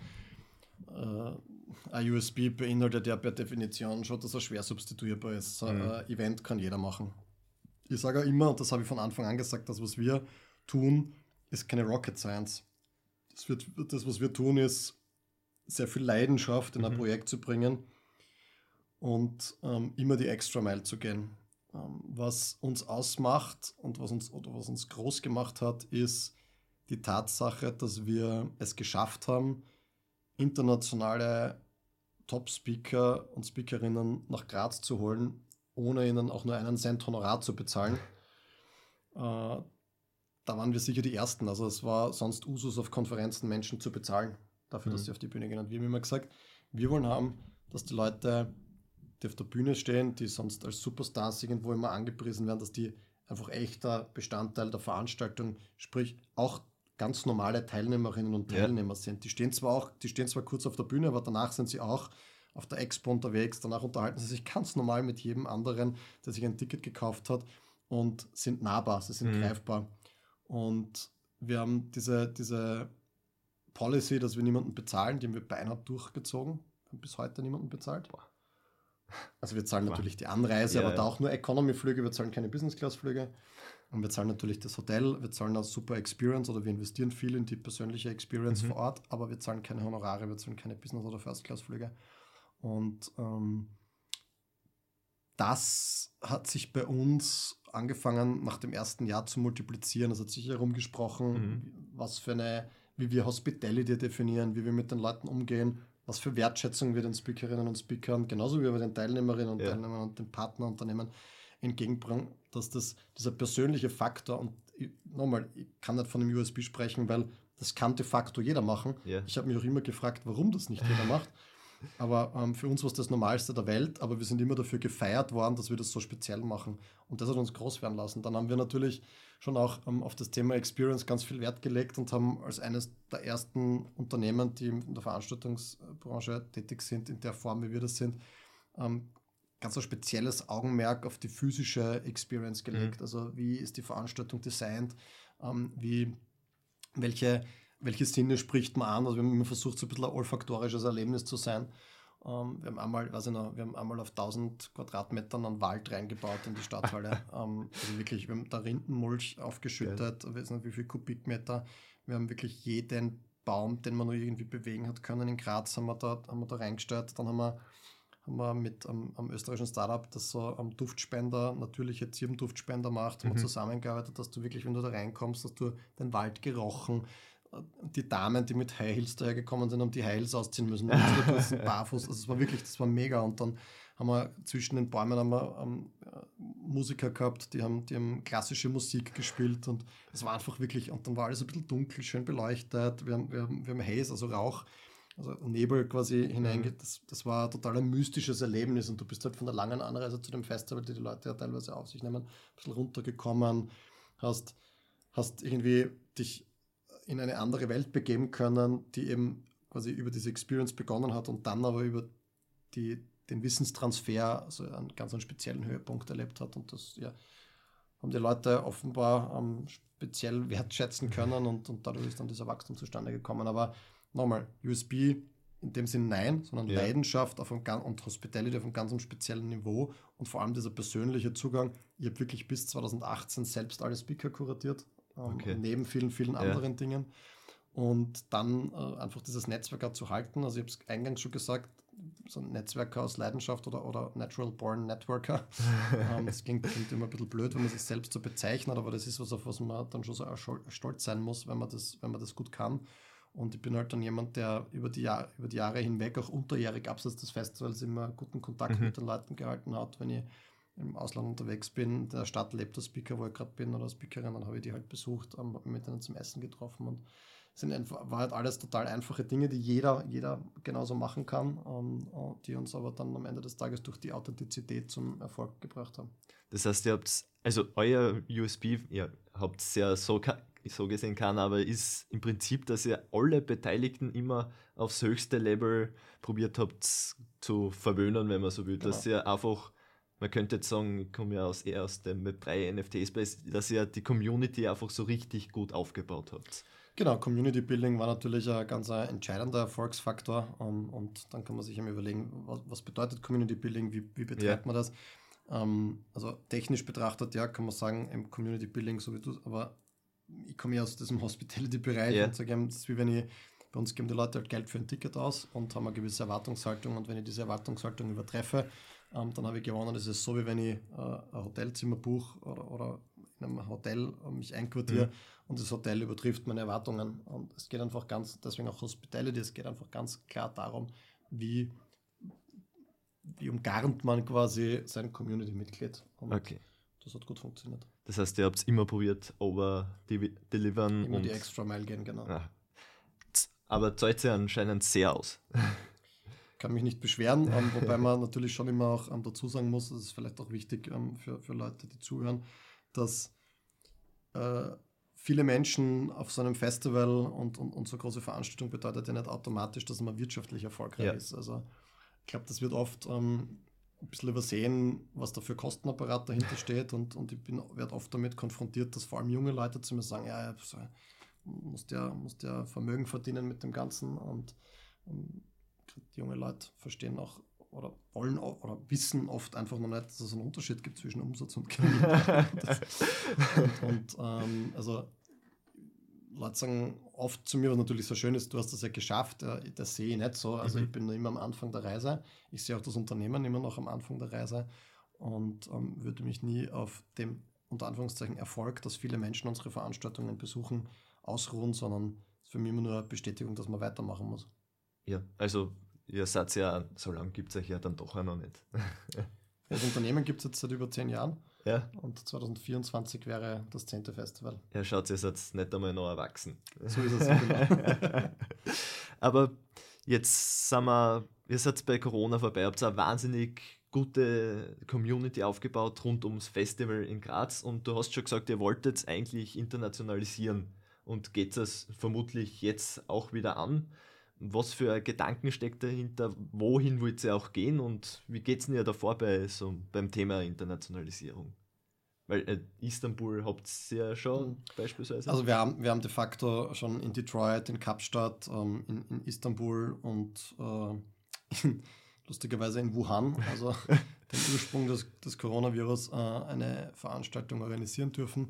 ein USP beinhaltet ja per Definition schon, dass er schwer substituierbar ist. Ein Event kann jeder machen. Ich sage auch immer, und das habe ich von Anfang an gesagt, das, was wir tun, ist keine Rocket Science. Das, was wir tun, ist sehr viel Leidenschaft in ein Projekt zu bringen und immer die Extra Mile zu gehen. Was uns ausmacht und was uns groß gemacht hat, ist die Tatsache, dass wir es geschafft haben, internationale Top-Speaker und Speakerinnen nach Graz zu holen, ohne ihnen auch nur einen Cent Honorar zu bezahlen. Da waren wir sicher die Ersten. Also es war sonst Usus auf Konferenzen, Menschen zu bezahlen, dafür, dass sie auf die Bühne gehen. Und wir haben immer gesagt, wir wollen haben, dass die Leute, die auf der Bühne stehen, die sonst als Superstars irgendwo immer angepriesen werden, dass die einfach echter Bestandteil der Veranstaltung, sprich auch ganz normale Teilnehmerinnen und Teilnehmer sind. Die stehen zwar kurz auf der Bühne, aber danach sind sie auch auf der Expo unterwegs, danach unterhalten sie sich ganz normal mit jedem anderen, der sich ein Ticket gekauft hat und sind nahbar, sie sind greifbar. Und wir haben diese Policy, dass wir niemanden bezahlen, die haben wir beinahe durchgezogen, wir haben bis heute niemanden bezahlt. Also wir zahlen natürlich die Anreise, aber da auch nur Economy-Flüge, wir zahlen keine Business-Class-Flüge. Und wir zahlen natürlich das Hotel, wir zahlen eine super Experience oder wir investieren viel in die persönliche Experience vor Ort, aber wir zahlen keine Honorare, wir zahlen keine Business- oder First-Class-Flüge. Und das hat sich bei uns angefangen, nach dem ersten Jahr zu multiplizieren. Es hat sich herumgesprochen, wie wir Hospitality definieren, wie wir mit den Leuten umgehen, was für Wertschätzung wir den Speakerinnen und Speakern, genauso wie wir den Teilnehmerinnen und Teilnehmern und den Partnerunternehmen entgegenbringen, dass dieser persönliche Faktor, und nochmal, ich kann nicht von einem USB sprechen, weil das kann de facto jeder machen. Yeah. Ich habe mich auch immer gefragt, warum das nicht jeder macht. Aber für uns war es das Normalste der Welt, aber wir sind immer dafür gefeiert worden, dass wir das so speziell machen. Und das hat uns groß werden lassen. Dann haben wir natürlich schon auch auf das Thema Experience ganz viel Wert gelegt und haben als eines der ersten Unternehmen, die in der Veranstaltungsbranche tätig sind, in der Form, wie wir das sind, ganz ein spezielles Augenmerk auf die physische Experience gelegt. Also wie ist die Veranstaltung designt, welche Sinne spricht man an? Also wir haben immer versucht, so ein bisschen ein olfaktorisches Erlebnis zu sein. Wir haben einmal auf 1000 Quadratmetern einen Wald reingebaut in die Stadthalle. Also wirklich, wir haben da Rindenmulch aufgeschüttet, ich weiß nicht wie viel Kubikmeter. Wir haben wirklich jeden Baum, den man nur irgendwie bewegen hat können in Graz, haben wir da reingestellt. Dann haben wir mit am österreichischen Startup, das so am Duftspender, natürliche Zirbenduftspender macht, haben wir zusammengearbeitet, dass du wirklich, wenn du da reinkommst, dass du den Wald gerochen. Die Damen, die mit High Heels dahergekommen sind, haben die High Heels ausziehen müssen. Barfuß. Also das war mega. Und dann haben wir zwischen den Bäumen Musiker gehabt, die haben klassische Musik gespielt und es war einfach wirklich, und dann war alles ein bisschen dunkel, schön beleuchtet. Wir haben Haze, also Rauch, also Nebel quasi hineingeht. Das war ein total mystisches Erlebnis und du bist halt von der langen Anreise zu dem Festival, die Leute ja teilweise auf sich nehmen, ein bisschen runtergekommen, hast irgendwie dich in eine andere Welt begeben können, die eben quasi über diese Experience begonnen hat und dann aber über den Wissenstransfer also einen ganz speziellen Höhepunkt erlebt hat. Und das haben die Leute offenbar speziell wertschätzen können und dadurch ist dann dieser Wachstum zustande gekommen. Aber nochmal, USB in dem Sinn nein, sondern Leidenschaft und Hospitality auf einem ganz speziellen Niveau und vor allem dieser persönliche Zugang. Ich habe wirklich bis 2018 selbst alle Speaker kuratiert, neben vielen, vielen anderen Dingen. Und dann einfach dieses Netzwerk auch zu halten. Also ich habe es eingangs schon gesagt, so ein Netzwerker aus Leidenschaft oder Natural Born Networker. Das klingt immer ein bisschen blöd, wenn man sich selbst so bezeichnet, aber das ist was, auf was man dann schon so stolz sein muss, wenn man das gut kann. Und ich bin halt dann jemand, der über die Jahre hinweg, auch unterjährig abseits des Festivals, immer guten Kontakt mit den Leuten gehalten hat. Wenn ich im Ausland unterwegs bin, in der Stadt lebt der Speaker, wo ich gerade bin, oder Speakerin, dann habe ich die halt besucht, mit denen zum Essen getroffen und war halt alles total einfache Dinge, die jeder genauso machen kann, die uns aber dann am Ende des Tages durch die Authentizität zum Erfolg gebracht haben. Das heißt, ihr habt, also euer USP, ihr habt es ja so gesehen kann, aber ist im Prinzip, dass ihr alle Beteiligten immer aufs höchste Level probiert habt zu verwöhnen, wenn man so will. Genau. Dass ihr einfach, man könnte jetzt sagen, ich komme ja eher aus dem Web3 NFT-Space, dass ihr die Community einfach so richtig gut aufgebaut habt. Genau, Community Building war natürlich ein ganz entscheidender Erfolgsfaktor und dann kann man sich überlegen, was bedeutet Community Building, wie betreibt man das? Also technisch betrachtet, kann man sagen, im Community Building, so wie du, aber ich komme ja aus diesem Hospitality-Bereich und sage, das ist wie wenn bei uns geben die Leute halt Geld für ein Ticket aus und haben eine gewisse Erwartungshaltung und wenn ich diese Erwartungshaltung übertreffe, dann habe ich gewonnen. Das ist so, wie wenn ich ein Hotelzimmer buche oder in einem Hotel mich einquartiere und das Hotel übertrifft meine Erwartungen. Und es geht einfach deswegen auch Hospitality, es geht einfach ganz klar darum, wie umgarnt man quasi sein Community-Mitglied. Und das hat gut funktioniert. Das heißt, ihr habt es immer probiert, over-delivern. Immer die extra Mile gehen, genau. Ja. Aber zahlt sich anscheinend sehr aus. Kann mich nicht beschweren, wobei man natürlich schon immer auch dazu sagen muss, das ist vielleicht auch wichtig für Leute, die zuhören, dass viele Menschen auf so einem Festival und so große Veranstaltung bedeutet ja nicht automatisch, dass man wirtschaftlich erfolgreich ist. Also ich glaube, das wird oft ein bisschen übersehen, was da für Kostenapparat dahinter steht und ich werde oft damit konfrontiert, dass vor allem junge Leute zu mir sagen, musst ja Vermögen verdienen mit dem Ganzen und die junge Leute verstehen auch oder wollen oder wissen oft einfach noch nicht, dass es einen Unterschied gibt zwischen Umsatz und Gewinn. Also Leute sagen oft zu mir, was natürlich so schön ist, du hast das ja geschafft, das sehe ich nicht so. Also ich bin nur immer am Anfang der Reise. Ich sehe auch das Unternehmen immer noch am Anfang der Reise und würde mich nie auf dem, unter Anführungszeichen, Erfolg, dass viele Menschen unsere Veranstaltungen besuchen, ausruhen, sondern es ist für mich immer nur eine Bestätigung, dass man weitermachen muss. Ja, also ihr seid ja, so lange gibt es euch ja dann doch auch noch nicht. Das Unternehmen gibt es jetzt seit über 10 Jahren. Ja. Und 2024 wäre das 10. Festival. Ja, schaut, ihr seid nicht einmal noch erwachsen. So ist es, genau. Aber jetzt ihr seid bei Corona vorbei, habt eine wahnsinnig gute Community aufgebaut rund ums Festival in Graz und du hast schon gesagt, ihr wolltet es eigentlich internationalisieren und geht es vermutlich jetzt auch wieder an. Was für ein Gedanken steckt dahinter? Wohin wollt ihr auch gehen und wie geht es denn ja davor beim Thema Internationalisierung? Weil Istanbul habt ihr ja schon beispielsweise. Also wir haben de facto schon in Detroit, in Kapstadt, in Istanbul und lustigerweise in Wuhan, also den Ursprung des Coronavirus, eine Veranstaltung organisieren dürfen.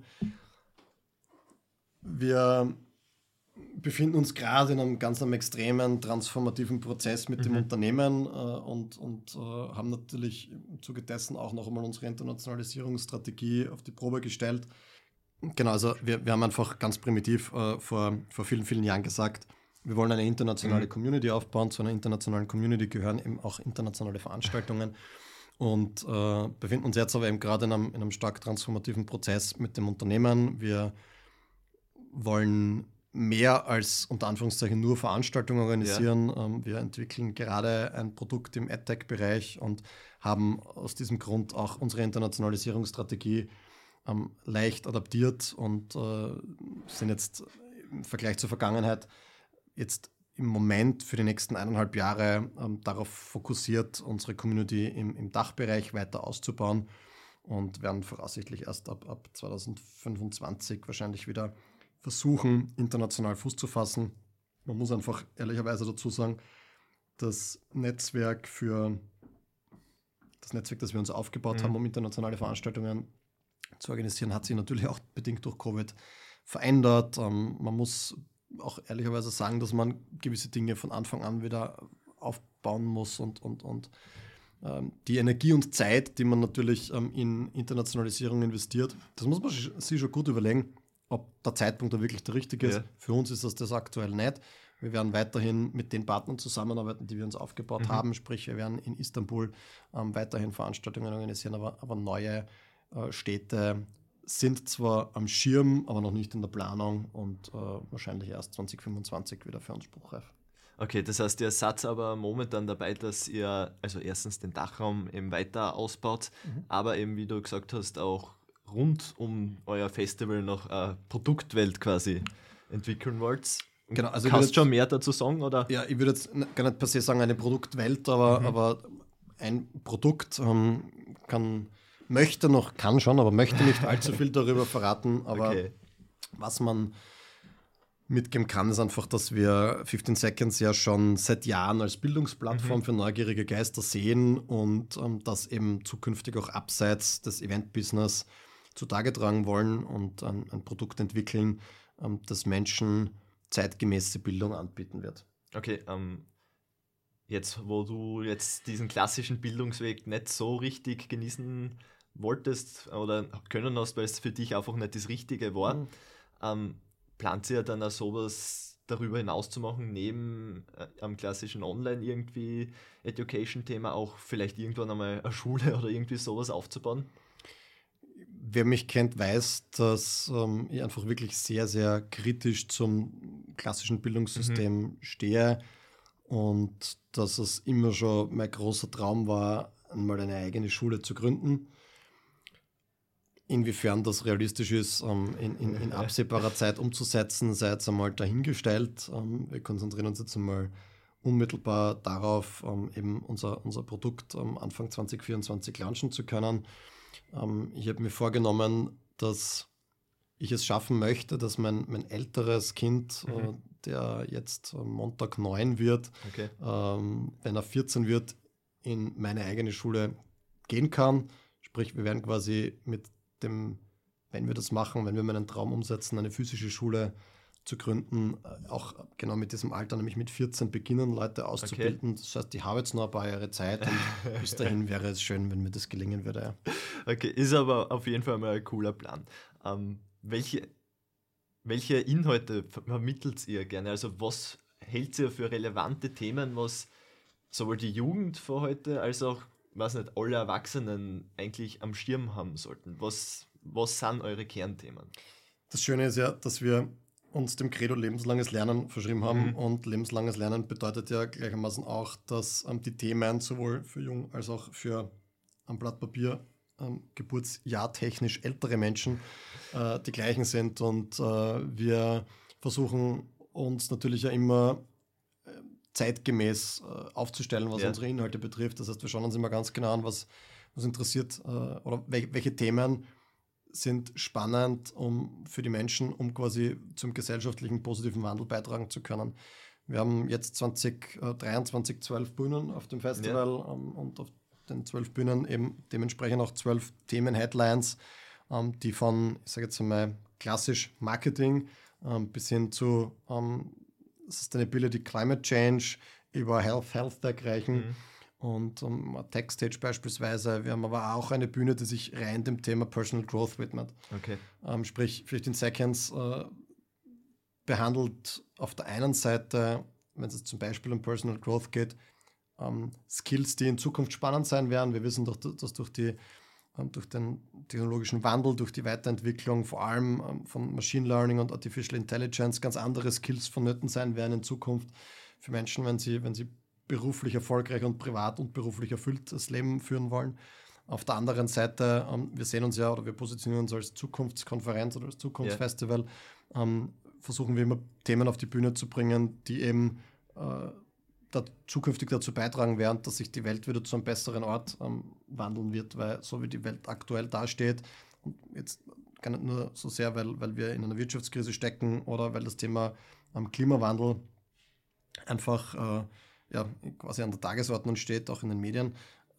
Wir befinden uns gerade in einem ganz extremen transformativen Prozess mit dem Unternehmen und haben natürlich im Zuge dessen auch noch einmal unsere Internationalisierungsstrategie auf die Probe gestellt. Genau, also wir haben einfach ganz primitiv vor vielen, vielen Jahren gesagt, wir wollen eine internationale Community aufbauen. Zu einer internationalen Community gehören eben auch internationale Veranstaltungen und befinden uns jetzt aber eben gerade in einem stark transformativen Prozess mit dem Unternehmen. Wir wollen mehr als unter Anführungszeichen nur Veranstaltungen organisieren. Ja. Wir entwickeln gerade ein Produkt im AdTech-Bereich und haben aus diesem Grund auch unsere Internationalisierungsstrategie leicht adaptiert und sind jetzt im Vergleich zur Vergangenheit jetzt im Moment für die nächsten 1,5 Jahre darauf fokussiert, unsere Community im Dachbereich weiter auszubauen und werden voraussichtlich erst ab 2025 wahrscheinlich wieder versuchen, international Fuß zu fassen. Man muss einfach ehrlicherweise dazu sagen, das Netzwerk, das wir uns aufgebaut haben, um internationale Veranstaltungen zu organisieren, hat sich natürlich auch bedingt durch Covid verändert. Man muss auch ehrlicherweise sagen, dass man gewisse Dinge von Anfang an wieder aufbauen muss und die Energie und Zeit, die man natürlich in Internationalisierung investiert, das muss man sich schon gut überlegen, ob der Zeitpunkt da wirklich der richtige ist. Ja. Für uns ist das aktuell nicht. Wir werden weiterhin mit den Partnern zusammenarbeiten, die wir uns aufgebaut haben. Sprich, wir werden in Istanbul weiterhin Veranstaltungen organisieren, aber neue Städte sind zwar am Schirm, aber noch nicht in der Planung und wahrscheinlich erst 2025 wieder für uns spruchreif. Okay, das heißt, ihr seid aber momentan dabei, dass ihr also erstens den Dachraum eben weiter ausbaut, aber eben, wie du gesagt hast, auch rund um euer Festival noch eine Produktwelt quasi entwickeln wollt. Genau, also kannst du schon mehr dazu sagen? Oder? Ja, ich würde jetzt gar nicht per se sagen eine Produktwelt, aber ein Produkt möchte nicht allzu viel darüber verraten, aber was man mitgeben kann, ist einfach, dass wir 15 Seconds ja schon seit Jahren als Bildungsplattform für neugierige Geister sehen und das eben zukünftig auch abseits des Event-Business zutage tragen wollen und ein Produkt entwickeln, das Menschen zeitgemäße Bildung anbieten wird. Okay, jetzt, wo du jetzt diesen klassischen Bildungsweg nicht so richtig genießen wolltest oder können hast, weil es für dich einfach nicht das Richtige war, plant ihr dann auch sowas darüber hinaus zu machen, neben am klassischen Online irgendwie Education-Thema auch vielleicht irgendwann einmal eine Schule oder irgendwie sowas aufzubauen? Wer mich kennt, weiß, dass ich einfach wirklich sehr, sehr kritisch zum klassischen Bildungssystem stehe und dass es immer schon mein großer Traum war, einmal eine eigene Schule zu gründen. Inwiefern das realistisch ist, in absehbarer Zeit umzusetzen, sei jetzt einmal dahingestellt. Wir konzentrieren uns jetzt einmal unmittelbar darauf, eben unser Produkt Anfang 2024 launchen zu können. Ich habe mir vorgenommen, dass ich es schaffen möchte, dass mein älteres Kind, der jetzt Montag 9 wird, wenn er 14 wird, in meine eigene Schule gehen kann. Sprich, wir werden quasi wenn wir das machen, wenn wir meinen Traum umsetzen, eine physische Schule zu gründen, auch genau mit diesem Alter, nämlich mit 14 beginnen, Leute auszubilden. Das heißt, ich habe jetzt noch ein paar Jahre Zeit und bis dahin wäre es schön, wenn mir das gelingen würde. Ja. Okay, ist aber auf jeden Fall mal ein cooler Plan. Welche Inhalte vermittelt ihr gerne? Also was hält ihr für relevante Themen, was sowohl die Jugend von heute als auch, weiß nicht, alle Erwachsenen eigentlich am Schirm haben sollten? Was sind eure Kernthemen? Das Schöne ist ja, dass wir uns dem Credo lebenslanges Lernen verschrieben haben und lebenslanges Lernen bedeutet ja gleichermaßen auch, dass die Themen sowohl für jung als auch für am Blatt Papier geburtsjahrtechnisch ältere Menschen die gleichen sind und wir versuchen uns natürlich ja immer zeitgemäß aufzustellen, was unsere Inhalte betrifft. Das heißt, wir schauen uns immer ganz genau an, was interessiert oder welche Themen sind spannend für die Menschen, um quasi zum gesellschaftlichen positiven Wandel beitragen zu können. Wir haben jetzt 2023 12 Bühnen auf dem Festival und auf den 12 Bühnen eben dementsprechend auch 12 Themen-Headlines, die von, ich sage jetzt einmal, klassisch Marketing bis hin zu Sustainability, Climate Change, über Health Tech reichen. Und Techstage beispielsweise. Wir haben aber auch eine Bühne, die sich rein dem Thema Personal Growth widmet. Okay. Sprich, 15 Seconds behandelt auf der einen Seite, wenn es zum Beispiel um Personal Growth geht, Skills, die in Zukunft spannend sein werden. Wir wissen doch, dass durch den technologischen Wandel, durch die Weiterentwicklung vor allem von Machine Learning und Artificial Intelligence ganz andere Skills vonnöten sein werden in Zukunft für Menschen, wenn sie beruflich erfolgreich und privat und beruflich erfülltes Leben führen wollen. Auf der anderen Seite, wir sehen uns ja oder wir positionieren uns als Zukunftskonferenz oder als Zukunftsfestival, versuchen wir immer Themen auf die Bühne zu bringen, die eben zukünftig dazu beitragen werden, dass sich die Welt wieder zu einem besseren Ort wandeln wird, weil so wie die Welt aktuell dasteht, und jetzt gar nicht nur so sehr, weil wir in einer Wirtschaftskrise stecken oder weil das Thema Klimawandel einfach quasi an der Tagesordnung steht, auch in den Medien.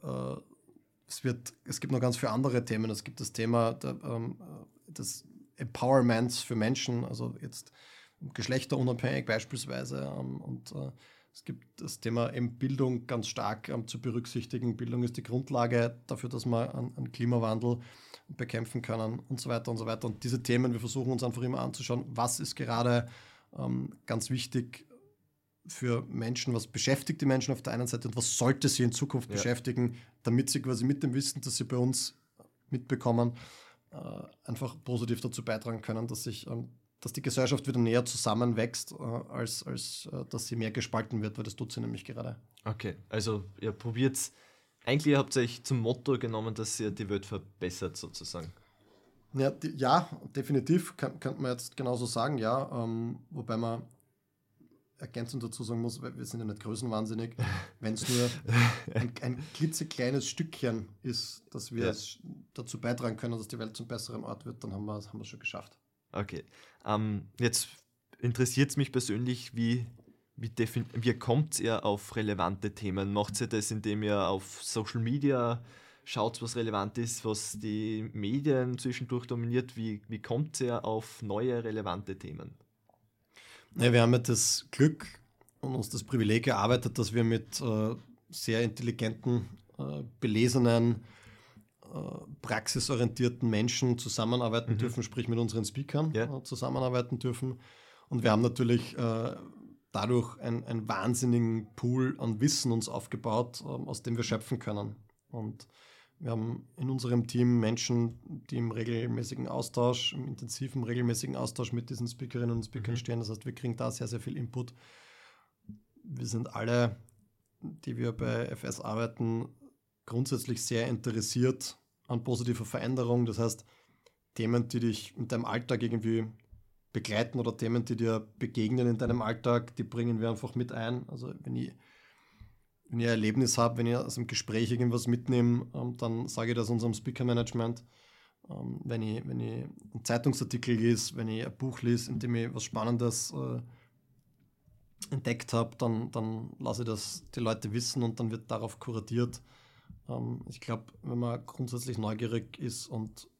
Es gibt noch ganz viele andere Themen. Es gibt das Thema des Empowerments für Menschen, also jetzt geschlechterunabhängig beispielsweise. Es gibt das Thema Bildung ganz stark zu berücksichtigen. Bildung ist die Grundlage dafür, dass wir einen Klimawandel bekämpfen können und so weiter und so weiter. Und diese Themen, wir versuchen uns einfach immer anzuschauen, was ist gerade ganz wichtig für Menschen, was beschäftigt die Menschen auf der einen Seite und was sollte sie in Zukunft beschäftigen, damit sie quasi mit dem Wissen, das sie bei uns mitbekommen, einfach positiv dazu beitragen können, dass die Gesellschaft wieder näher zusammenwächst, als dass sie mehr gespalten wird, weil das tut sie nämlich gerade. Okay, also ihr probiert's, eigentlich habt ihr euch zum Motto genommen, dass ihr die Welt verbessert sozusagen. Ja, definitiv, könnte man jetzt genauso sagen, ja, wobei man ergänzend dazu sagen muss, wir sind ja nicht größenwahnsinnig, wenn es nur ein klitzekleines Stückchen ist, dass wir es dazu beitragen können, dass die Welt zum besseren Ort wird, dann haben wir es schon geschafft. Okay, jetzt interessiert es mich persönlich, wie kommt ihr auf relevante Themen? Macht ihr das, indem ihr auf Social Media schaut, was relevant ist, was die Medien zwischendurch dominiert? Wie kommt ihr auf neue, relevante Themen? Ja, wir haben ja das Glück und uns das Privileg erarbeitet, dass wir mit sehr intelligenten, belesenen, praxisorientierten Menschen zusammenarbeiten dürfen, sprich mit unseren Speakern zusammenarbeiten dürfen. Und wir haben natürlich dadurch einen wahnsinnigen Pool an Wissen uns aufgebaut, aus dem wir schöpfen können. Und wir haben in unserem Team Menschen, die im intensiven, regelmäßigen Austausch mit diesen Speakerinnen und Speakern stehen. Das heißt, wir kriegen da sehr, sehr viel Input. Wir sind alle, die wir bei FS arbeiten, grundsätzlich sehr interessiert an positiver Veränderung. Das heißt, Themen, die dich in deinem Alltag irgendwie begleiten oder Themen, die dir begegnen in deinem Alltag, die bringen wir einfach mit ein. Also wenn ich ein Erlebnis habe, wenn ich aus einem Gespräch irgendwas mitnehme, dann sage ich das unserem Speaker-Management. Wenn ich einen Zeitungsartikel lese, wenn ich ein Buch lese, in dem ich was Spannendes entdeckt habe, dann lasse ich das die Leute wissen und dann wird darauf kuratiert. Ich glaube, wenn man grundsätzlich neugierig ist und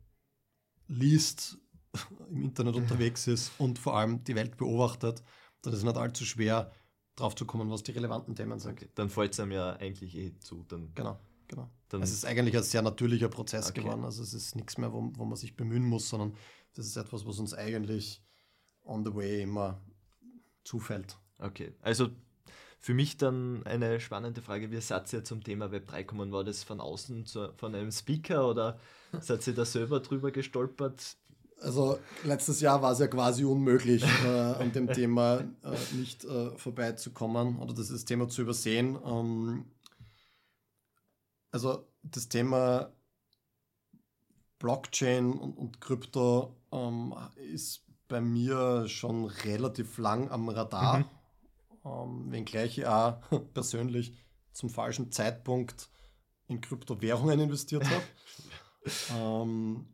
liest, im Internet unterwegs ist und vor allem die Welt beobachtet, dann ist es nicht allzu schwer, drauf zu kommen, was die relevanten Themen sind. Okay, dann fällt es einem ja eigentlich zu. Genau. Es ist eigentlich ein sehr natürlicher Prozess geworden. Also es ist nichts mehr, wo man sich bemühen muss, sondern das ist etwas, was uns eigentlich on the way immer zufällt. Okay, also für mich dann eine spannende Frage, wie seid ihr zum Thema Web3 gekommen? War das von außen von einem Speaker oder seid ihr da selber drüber gestolpert? Also letztes Jahr war es ja quasi unmöglich, an dem Thema nicht vorbeizukommen oder das Thema zu übersehen. Also das Thema Blockchain und Krypto ist bei mir schon relativ lang am Radar, wenngleich ich auch persönlich zum falschen Zeitpunkt in Kryptowährungen investiert habe.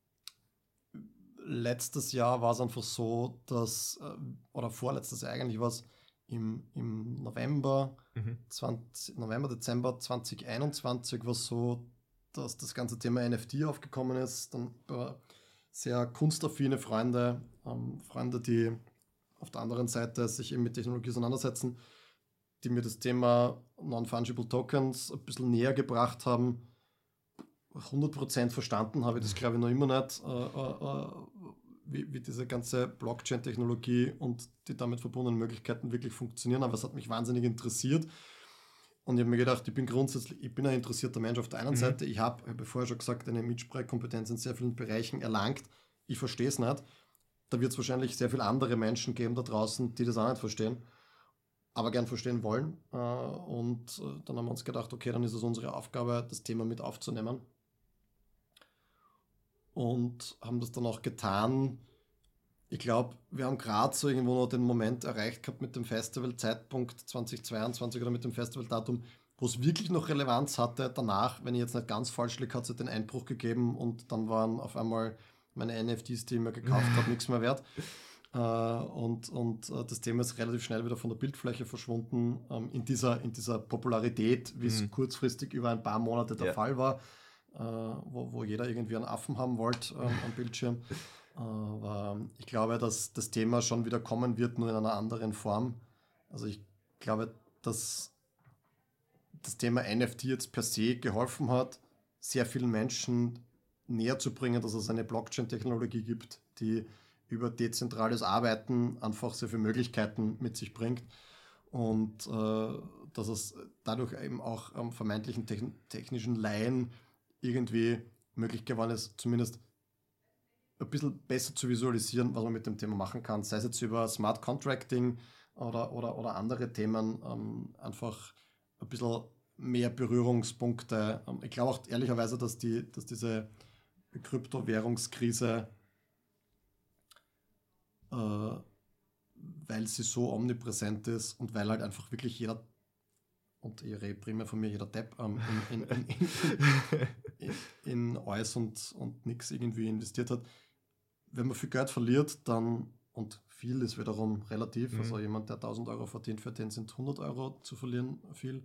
Letztes Jahr war es einfach so, oder vorletztes Jahr eigentlich war es im November, Dezember 2021 war es so, dass das ganze Thema NFT aufgekommen ist. Dann sehr kunstaffine Freunde, die auf der anderen Seite sich eben mit Technologie auseinandersetzen, die mir das Thema Non-Fungible Tokens ein bisschen näher gebracht haben. 100% verstanden habe ich das, glaube ich, noch immer nicht, wie diese ganze Blockchain-Technologie und die damit verbundenen Möglichkeiten wirklich funktionieren, aber es hat mich wahnsinnig interessiert und ich habe mir gedacht, ich bin ein interessierter Mensch auf der einen Seite, ich habe vorher schon gesagt, eine Mitsprechkompetenz in sehr vielen Bereichen erlangt, ich verstehe es nicht, da wird es wahrscheinlich sehr viele andere Menschen geben da draußen, die das auch nicht verstehen, aber gern verstehen wollen und dann haben wir uns gedacht, okay, dann ist es unsere Aufgabe, das Thema mit aufzunehmen. Und haben das dann auch getan Ich glaube, wir haben gerade so irgendwo noch den Moment erreicht gehabt mit dem Festival-Zeitpunkt 2022 oder mit dem Festivaldatum, wo es wirklich noch Relevanz hatte. Danach, wenn ich jetzt nicht ganz falsch liege, hat es den Einbruch gegeben und dann waren auf einmal meine NFTs, die ich mir gekauft habe, nichts mehr wert. Das Thema ist relativ schnell wieder von der Bildfläche verschwunden, in dieser Popularität, wie es kurzfristig über ein paar Monate der Fall war, wo jeder irgendwie einen Affen haben wollte am Bildschirm. Aber ich glaube, dass das Thema schon wieder kommen wird, nur in einer anderen Form. Also ich glaube, dass das Thema NFT jetzt per se geholfen hat, sehr vielen Menschen näher zu bringen, dass es eine Blockchain-Technologie gibt, die über dezentrales Arbeiten einfach sehr viele Möglichkeiten mit sich bringt und dass es dadurch eben auch vermeintlichen technischen Laien irgendwie möglich geworden ist, zumindest ein bisschen besser zu visualisieren, was man mit dem Thema machen kann, sei es jetzt über Smart Contracting oder andere Themen, einfach ein bisschen mehr Berührungspunkte. Ich glaube auch ehrlicherweise, dass diese Kryptowährungskrise, weil sie so omnipräsent ist und weil halt einfach wirklich jeder, und ich rede primär von mir, jeder Depp in alles und nichts irgendwie investiert hat. Wenn man viel Geld verliert, dann, und viel ist wiederum relativ, also jemand, der 1.000 Euro verdient, für den sind 100 Euro zu verlieren viel.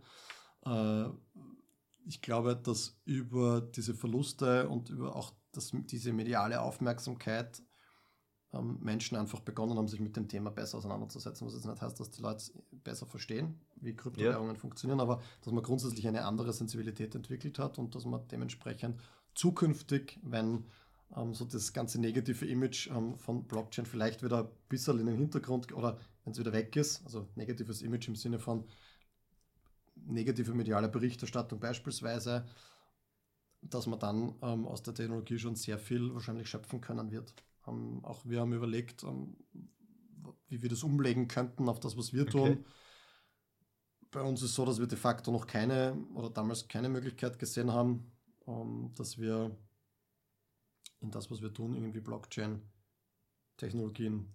Ich glaube, dass über diese Verluste und über auch diese mediale Aufmerksamkeit Menschen einfach begonnen haben, sich mit dem Thema besser auseinanderzusetzen, was jetzt nicht heißt, dass die Leute besser verstehen, wie Kryptowährungen funktionieren, aber dass man grundsätzlich eine andere Sensibilität entwickelt hat und dass man dementsprechend zukünftig, wenn so das ganze negative Image von Blockchain vielleicht wieder ein bisschen in den Hintergrund oder wenn es wieder weg ist, also negatives Image im Sinne von negative mediale Berichterstattung beispielsweise, dass man dann aus der Technologie schon sehr viel wahrscheinlich schöpfen können wird. Auch wir haben überlegt, wie wir das umlegen könnten auf das, was wir tun. Bei uns ist es so, dass wir de facto noch damals keine Möglichkeit gesehen haben, dass wir in das, was wir tun, irgendwie Blockchain-Technologien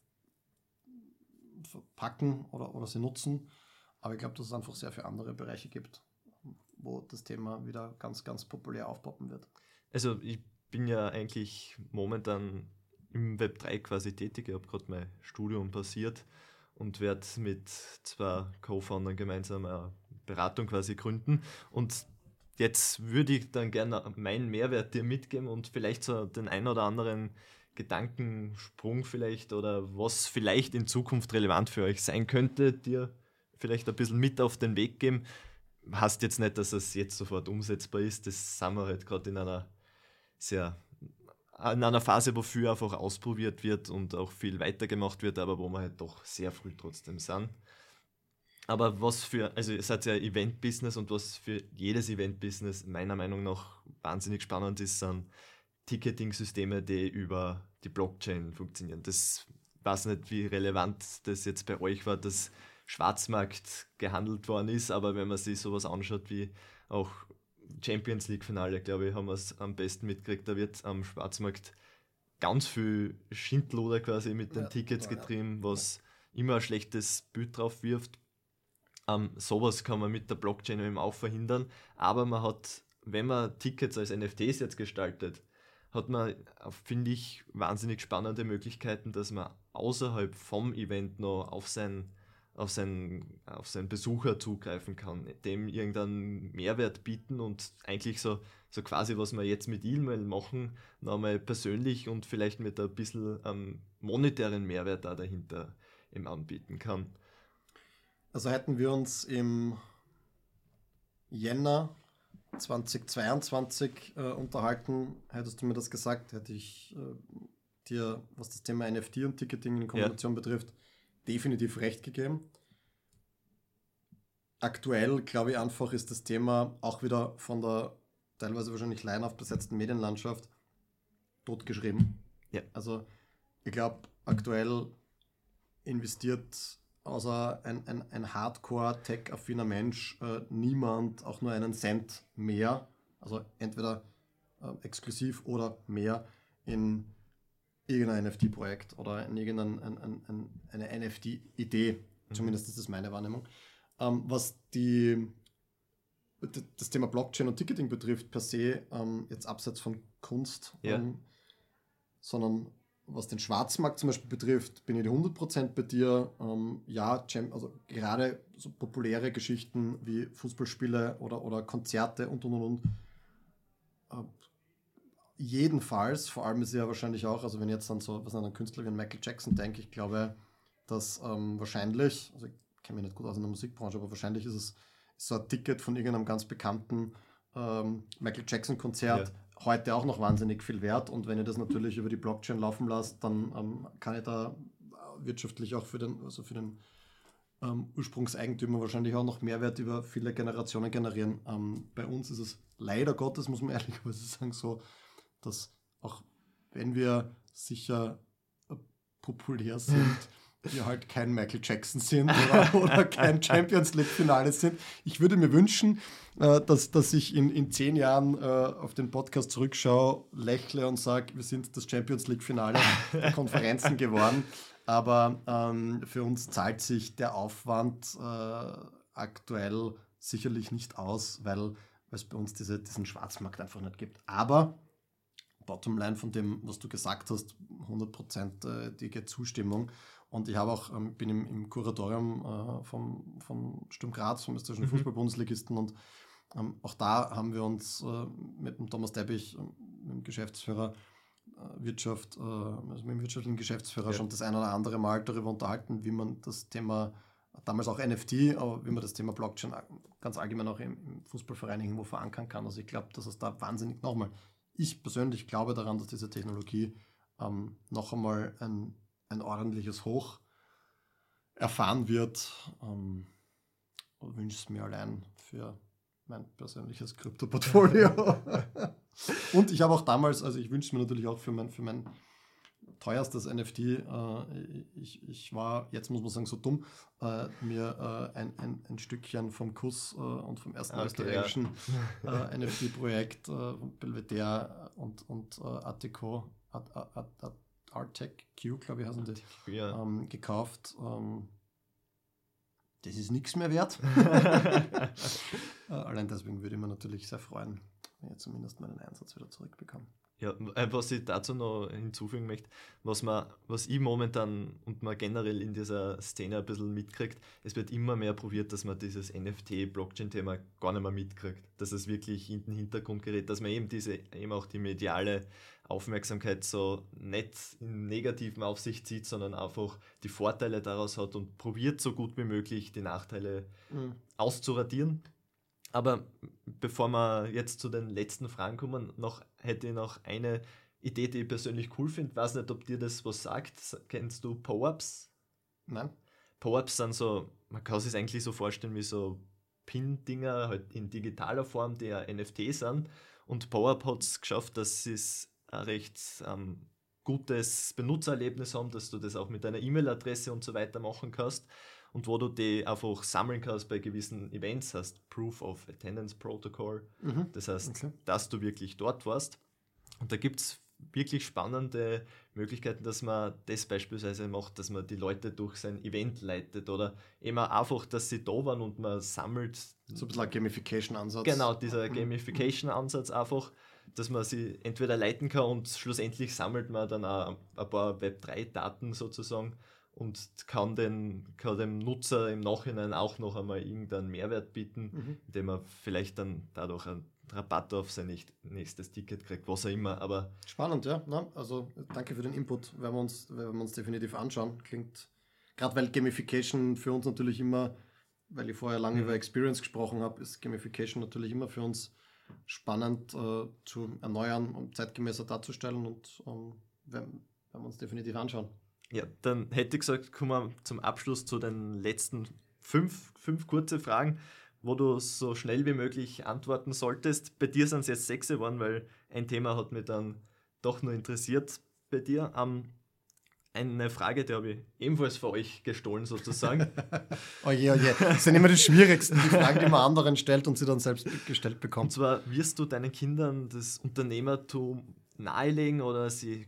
verpacken oder sie nutzen. Aber ich glaube, dass es einfach sehr viele andere Bereiche gibt, wo das Thema wieder ganz, ganz populär aufpoppen wird. Also ich bin ja eigentlich momentan im Web 3 quasi tätig. Ich habe gerade mein Studium passiert und werde mit 2 Co-Foundern gemeinsam eine Beratung quasi gründen. Und jetzt würde ich dann gerne meinen Mehrwert dir mitgeben und vielleicht so den ein oder anderen Gedankensprung vielleicht oder was vielleicht in Zukunft relevant für euch sein könnte, dir vielleicht ein bisschen mit auf den Weg geben. Heißt jetzt nicht, dass es jetzt sofort umsetzbar ist. Das sind wir halt gerade in einer Phase, wo viel einfach ausprobiert wird und auch viel weitergemacht wird, aber wo wir halt doch sehr früh trotzdem sind. Aber also ihr seid ja Event-Business und was für jedes Event-Business meiner Meinung nach wahnsinnig spannend ist, sind Ticketing-Systeme, die über die Blockchain funktionieren. Das weiß nicht, wie relevant das jetzt bei euch war, dass Schwarzmarkt gehandelt worden ist, aber wenn man sich sowas anschaut wie auch Champions League-Finale, glaube ich, haben wir es am besten mitgekriegt, da wird am Schwarzmarkt ganz viel Schindluder quasi mit den Tickets getrieben, was immer ein schlechtes Bild drauf wirft. Sowas kann man mit der Blockchain eben auch verhindern, aber man hat, wenn man Tickets als NFTs jetzt gestaltet, hat man, finde ich, wahnsinnig spannende Möglichkeiten, dass man außerhalb vom Event noch auf seinen Besucher zugreifen kann, dem irgendeinen Mehrwert bieten und eigentlich so quasi, was wir jetzt mit E-Mail machen, nochmal persönlich und vielleicht mit ein bisschen monetären Mehrwert da dahinter eben anbieten kann. Also hätten wir uns im Jänner 2022 unterhalten, hättest du mir das gesagt, hätte ich dir, was das Thema NFT und Ticketing in Kombination betrifft, definitiv recht gegeben. Aktuell, glaube ich, einfach ist das Thema auch wieder von der teilweise wahrscheinlich laienhaft besetzten Medienlandschaft totgeschrieben. Ja. Also ich glaube, aktuell investiert außer ein Hardcore-Tech-affiner Mensch niemand auch nur einen Cent mehr, also entweder exklusiv oder mehr in irgendein NFT-Projekt oder in eine NFT-Idee. Zumindest ist das meine Wahrnehmung. Was das Thema Blockchain und Ticketing betrifft, per se, jetzt abseits von Kunst, sondern was den Schwarzmarkt zum Beispiel betrifft, bin ich 100% bei dir. Also gerade so populäre Geschichten wie Fußballspiele oder Konzerte und. Jedenfalls, vor allem ist ja wahrscheinlich auch, also wenn ich jetzt an einen Künstler wie Michael Jackson denke, ich glaube, dass wahrscheinlich, also ich kenne mich nicht gut aus in der Musikbranche, aber wahrscheinlich ist es so ein Ticket von irgendeinem ganz bekannten Michael Jackson Konzert heute auch noch wahnsinnig viel wert, und wenn ihr das natürlich über die Blockchain laufen lasst, dann kann ich da wirtschaftlich auch für den Ursprungseigentümer wahrscheinlich auch noch Mehrwert über viele Generationen generieren. Bei uns ist es leider Gottes, muss man ehrlicherweise sagen, so, dass auch wenn wir sicher populär sind, wir halt kein Michael Jackson sind oder kein Champions League-Finale sind. Ich würde mir wünschen, dass ich in 10 Jahren auf den Podcast zurückschaue, lächle und sage, wir sind das Champions League-Finale der Konferenzen geworden. Aber für uns zahlt sich der Aufwand aktuell sicherlich nicht aus, weil es bei uns diesen Schwarzmarkt einfach nicht gibt. Aber Bottomline von dem, was du gesagt hast, 100%ige Zustimmung. Und ich habe auch, bin im Kuratorium vom Sturm Graz, vom österreichischen Fußball-Bundesligisten, und auch da haben wir uns mit dem Thomas Deppich, mit dem Geschäftsführer Wirtschaft, also mit dem wirtschaftlichen Geschäftsführer schon das ein oder andere Mal darüber unterhalten, wie man das Thema, damals auch NFT, aber wie man das Thema Blockchain ganz allgemein auch im Fußballverein irgendwo verankern kann. Also ich glaube, dass es da wahnsinnig, nochmal, ich persönlich glaube daran, dass diese Technologie noch einmal ein ordentliches Hoch erfahren wird. Und wünsche es mir allein für mein persönliches Krypto-Portfolio. Und ich habe auch damals, also ich wünsche es mir natürlich auch für mein teuerstes NFT, ich war, jetzt muss man sagen, so dumm, mir ein Stückchen vom Kuss und vom ersten österreichischen NFT-Projekt Belvedere und Arteco, Artec Q, glaube ich, heißen die, gekauft. Das ist nichts mehr wert. Allein deswegen würde ich mir natürlich sehr freuen, wenn ich zumindest meinen Einsatz wieder zurückbekomme. Ja, was ich dazu noch hinzufügen möchte, was ich momentan und man generell in dieser Szene ein bisschen mitkriegt, es wird immer mehr probiert, dass man dieses NFT-Blockchain-Thema gar nicht mehr mitkriegt, dass es wirklich in den Hintergrund gerät, dass man eben auch die mediale Aufmerksamkeit so nicht in negativen Aufsicht zieht, sondern einfach die Vorteile daraus hat und probiert so gut wie möglich die Nachteile auszuradieren. Aber bevor wir jetzt zu den letzten Fragen kommen, hätte ich noch eine Idee, die ich persönlich cool finde. Ich weiß nicht, ob dir das was sagt. Kennst du POAPs? Nein. POAPs sind so, man kann sich eigentlich so vorstellen wie so Pin-Dinger halt in digitaler Form, die ja NFT sind. Und POAP hat es geschafft, dass sie ein recht gutes Benutzererlebnis haben, dass du das auch mit deiner E-Mail-Adresse und so weiter machen kannst. Und wo du die einfach sammeln kannst bei gewissen Events, heißt Proof of Attendance Protocol. Das heißt, dass du wirklich dort warst. Und da gibt es wirklich spannende Möglichkeiten, dass man das beispielsweise macht, dass man die Leute durch sein Event leitet oder eben einfach, dass sie da waren und man sammelt. So ein bisschen ein Gamification-Ansatz. Genau, dieser Gamification-Ansatz einfach, dass man sie entweder leiten kann und schlussendlich sammelt man dann auch ein paar Web3-Daten sozusagen und kann dem Nutzer im Nachhinein auch noch einmal irgendeinen Mehrwert bieten, indem er vielleicht dann dadurch einen Rabatt auf sein nächstes Ticket kriegt, was auch immer. Aber spannend, ja. Also danke für den Input, werden wir uns definitiv anschauen. Klingt, gerade weil Gamification für uns natürlich immer, weil ich vorher lange über Experience gesprochen habe, ist Gamification natürlich immer für uns spannend zu erneuern und zeitgemäßer darzustellen, und werden wir uns definitiv anschauen. Ja, dann hätte ich gesagt, kommen wir zum Abschluss zu den letzten fünf kurze Fragen, wo du so schnell wie möglich antworten solltest. Bei dir sind es jetzt 6 geworden, weil ein Thema hat mich dann doch nur interessiert bei dir. Eine Frage, die habe ich ebenfalls für euch gestohlen sozusagen. Oje. Das sind immer die schwierigsten, die Fragen, die man anderen stellt und sie dann selbst gestellt bekommt. Und zwar, wirst du deinen Kindern das Unternehmertum nahelegen oder sie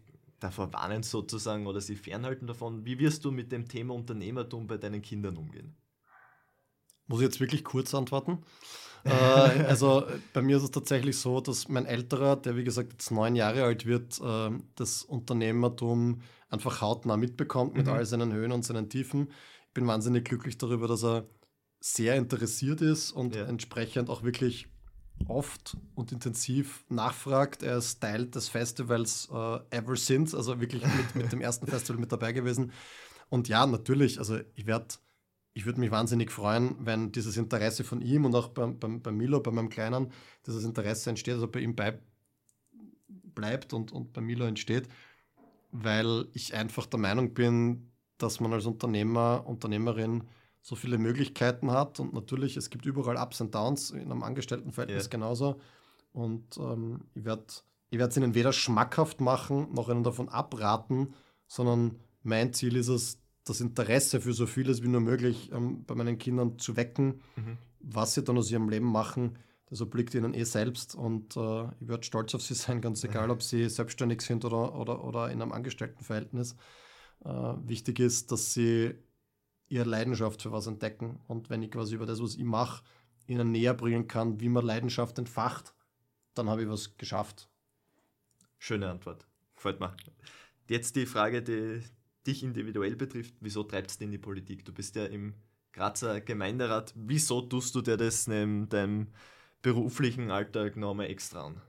davor warnen sozusagen oder sie fernhalten davon. Wie wirst du mit dem Thema Unternehmertum bei deinen Kindern umgehen? Muss ich jetzt wirklich kurz antworten? Also bei mir ist es tatsächlich so, dass mein Älterer, der wie gesagt jetzt 9 Jahre alt wird, das Unternehmertum einfach hautnah mitbekommt mit all seinen Höhen und seinen Tiefen. Ich bin wahnsinnig glücklich darüber, dass er sehr interessiert ist und entsprechend auch wirklich oft und intensiv nachfragt. Er ist Teil des Festivals ever since, also wirklich mit dem ersten Festival mit dabei gewesen. Und ja, natürlich, also ich würde mich wahnsinnig freuen, wenn dieses Interesse von ihm und auch bei Milo, bei meinem Kleinen, dieses Interesse entsteht, also bei ihm bleibt und bei Milo entsteht, weil ich einfach der Meinung bin, dass man als Unternehmer, Unternehmerin so viele Möglichkeiten hat und natürlich, es gibt überall Ups und Downs, in einem Angestelltenverhältnis genauso und ich werde es ihnen weder schmackhaft machen, noch ihnen davon abraten, sondern mein Ziel ist es, das Interesse für so vieles wie nur möglich bei meinen Kindern zu wecken. Was sie dann aus ihrem Leben machen, das obliegt ihnen selbst und ich werde stolz auf sie sein, ganz egal, ob sie selbstständig sind oder in einem Angestelltenverhältnis. Wichtig ist, dass sie ihre Leidenschaft für was entdecken und wenn ich quasi über das, was ich mache, ihnen näher bringen kann, wie man Leidenschaft entfacht, dann habe ich was geschafft. Schöne Antwort. Gefällt mir. Jetzt die Frage, die dich individuell betrifft. Wieso treibst du in die Politik? Du bist ja im Grazer Gemeinderat. Wieso tust du dir das neben deinem beruflichen Alltag noch mal extra an?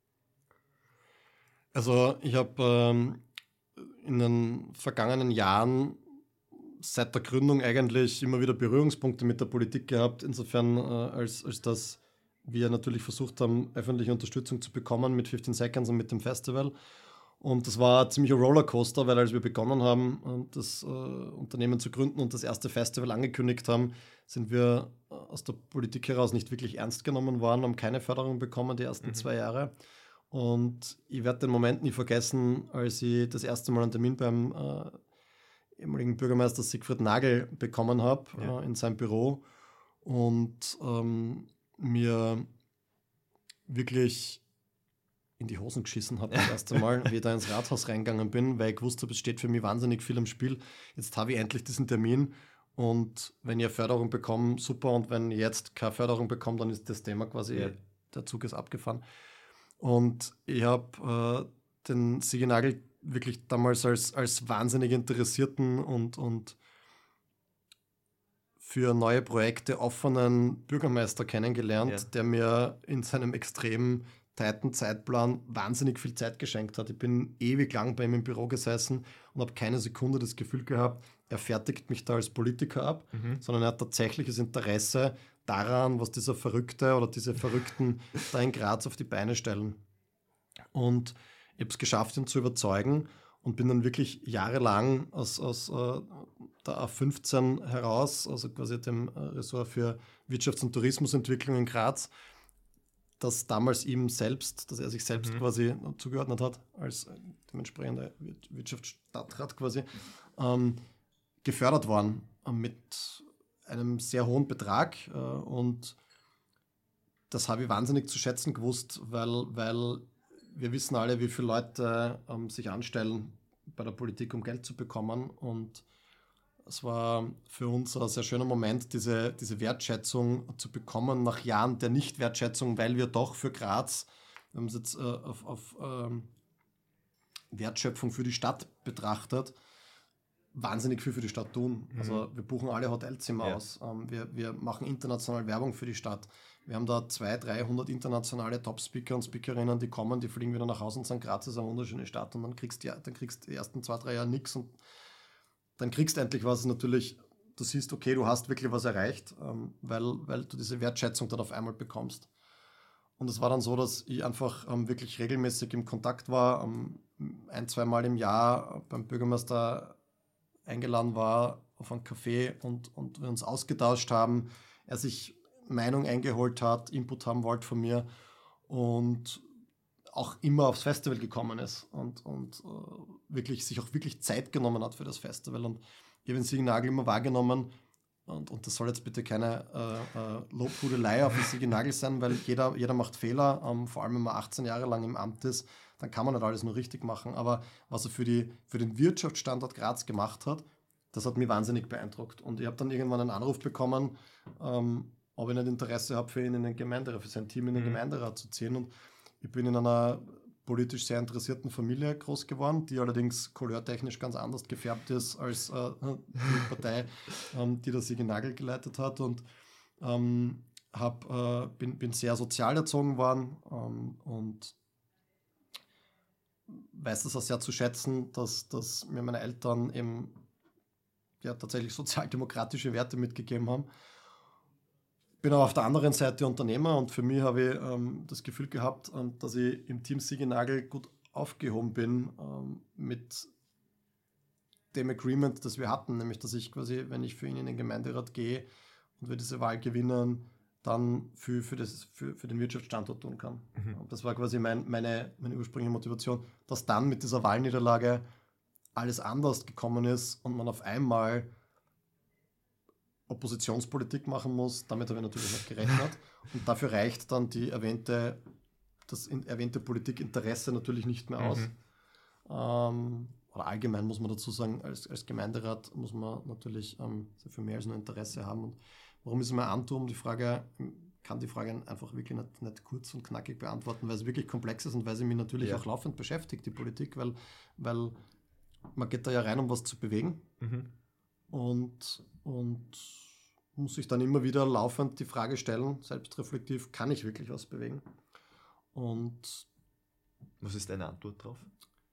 Also ich habe in den vergangenen Jahren seit der Gründung eigentlich immer wieder Berührungspunkte mit der Politik gehabt, insofern als dass wir natürlich versucht haben, öffentliche Unterstützung zu bekommen mit 15 Seconds und mit dem Festival. Und das war ein ziemlicher Rollercoaster, weil als wir begonnen haben, das Unternehmen zu gründen und das erste Festival angekündigt haben, sind wir aus der Politik heraus nicht wirklich ernst genommen worden, haben keine Förderung bekommen die ersten 2 Jahre. Und ich werde den Moment nie vergessen, als ich das erste Mal einen Termin beim ehemaligen Bürgermeister Siegfried Nagel bekommen habe in seinem Büro und mir wirklich in die Hosen geschissen habe das erste Mal, wie ich da ins Rathaus reingegangen bin, weil ich gewusst habe, es steht für mich wahnsinnig viel im Spiel. Jetzt habe ich endlich diesen Termin und wenn ich eine Förderung bekomme, super, und wenn ich jetzt keine Förderung bekomme, dann ist das Thema quasi, der Zug ist abgefahren. Und ich habe den Sigi Nagel wirklich damals als wahnsinnig interessierten und für neue Projekte offenen Bürgermeister kennengelernt, der mir in seinem extremen tighten Zeitplan wahnsinnig viel Zeit geschenkt hat. Ich bin ewig lang bei ihm im Büro gesessen und habe keine Sekunde das Gefühl gehabt, er fertigt mich da als Politiker ab, sondern er hat tatsächliches Interesse daran, was dieser Verrückte oder diese Verrückten da in Graz auf die Beine stellen. Und ich habe es geschafft, ihn zu überzeugen und bin dann wirklich jahrelang aus der A15 heraus, also quasi dem Ressort für Wirtschafts- und Tourismusentwicklung in Graz, dass er sich selbst quasi zugeordnet hat, als dementsprechender Wirtschaftsstadtrat quasi, gefördert worden mit einem sehr hohen Betrag. Und das habe ich wahnsinnig zu schätzen gewusst, weil wir wissen alle, wie viele Leute sich anstellen bei der Politik, um Geld zu bekommen. Und es war für uns ein sehr schöner Moment, diese Wertschätzung zu bekommen nach Jahren der Nicht-Wertschätzung, weil wir doch für Graz, wenn man es jetzt auf Wertschöpfung für die Stadt betrachtet, wahnsinnig viel für die Stadt tun. Also wir buchen alle Hotelzimmer aus. Wir machen international Werbung für die Stadt. Wir haben da 200, 300 internationale Top-Speaker und Speakerinnen, die kommen, die fliegen wieder nach Hause und sagen, Graz ist eine wunderschöne Stadt, und dann kriegst du die ersten 2, 3 Jahre nichts und dann kriegst du endlich was. Natürlich, du siehst, okay, du hast wirklich was erreicht, weil du diese Wertschätzung dann auf einmal bekommst. Und es war dann so, dass ich einfach wirklich regelmäßig im Kontakt war, 1, 2 Mal im Jahr beim Bürgermeister eingeladen war auf einen Café und wir uns ausgetauscht haben. Er sich Meinung eingeholt hat, Input haben wollte von mir und auch immer aufs Festival gekommen ist und sich auch wirklich Zeit genommen hat für das Festival. Und ich habe den Sigi Nagel immer wahrgenommen und das soll jetzt bitte keine Lobhudelei auf die Sigi Nagel sein, weil jeder macht Fehler, vor allem wenn man 18 Jahre lang im Amt ist, dann kann man nicht alles nur richtig machen. Aber was er für den Wirtschaftsstandort Graz gemacht hat, das hat mich wahnsinnig beeindruckt. Und ich habe dann irgendwann einen Anruf bekommen, ob ich nicht Interesse habe, für ihn in den Gemeinderat, für sein Team in den Gemeinderat zu ziehen. Und ich bin in einer politisch sehr interessierten Familie groß geworden, die allerdings couleurtechnisch ganz anders gefärbt ist als die Partei, die der Sigi Nagel geleitet hat. Und bin sehr sozial erzogen worden und weiß das auch sehr zu schätzen, dass mir meine Eltern eben tatsächlich sozialdemokratische Werte mitgegeben haben. Bin aber auf der anderen Seite Unternehmer und für mich habe ich das Gefühl gehabt, dass ich im Team Sigi Nagel gut aufgehoben bin mit dem Agreement, das wir hatten, nämlich dass ich quasi, wenn ich für ihn in den Gemeinderat gehe und wir diese Wahl gewinnen, dann für den Wirtschaftsstandort tun kann. Und das war quasi meine ursprüngliche Motivation, dass dann mit dieser Wahlniederlage alles anders gekommen ist und man auf einmal Oppositionspolitik machen muss. Damit habe ich natürlich nicht gerechnet. Und dafür reicht dann das erwähnte Politikinteresse natürlich nicht mehr aus. Oder allgemein muss man dazu sagen, als Gemeinderat muss man natürlich sehr viel mehr als nur Interesse haben. Und warum ist mir Antum? Kann die Frage einfach wirklich nicht kurz und knackig beantworten, weil es wirklich komplex ist und weil sie mich natürlich auch laufend beschäftigt, die Politik, weil man geht da ja rein, um was zu bewegen. Und muss sich dann immer wieder laufend die Frage stellen, selbstreflektiv, kann ich wirklich was bewegen? Und was ist deine Antwort darauf?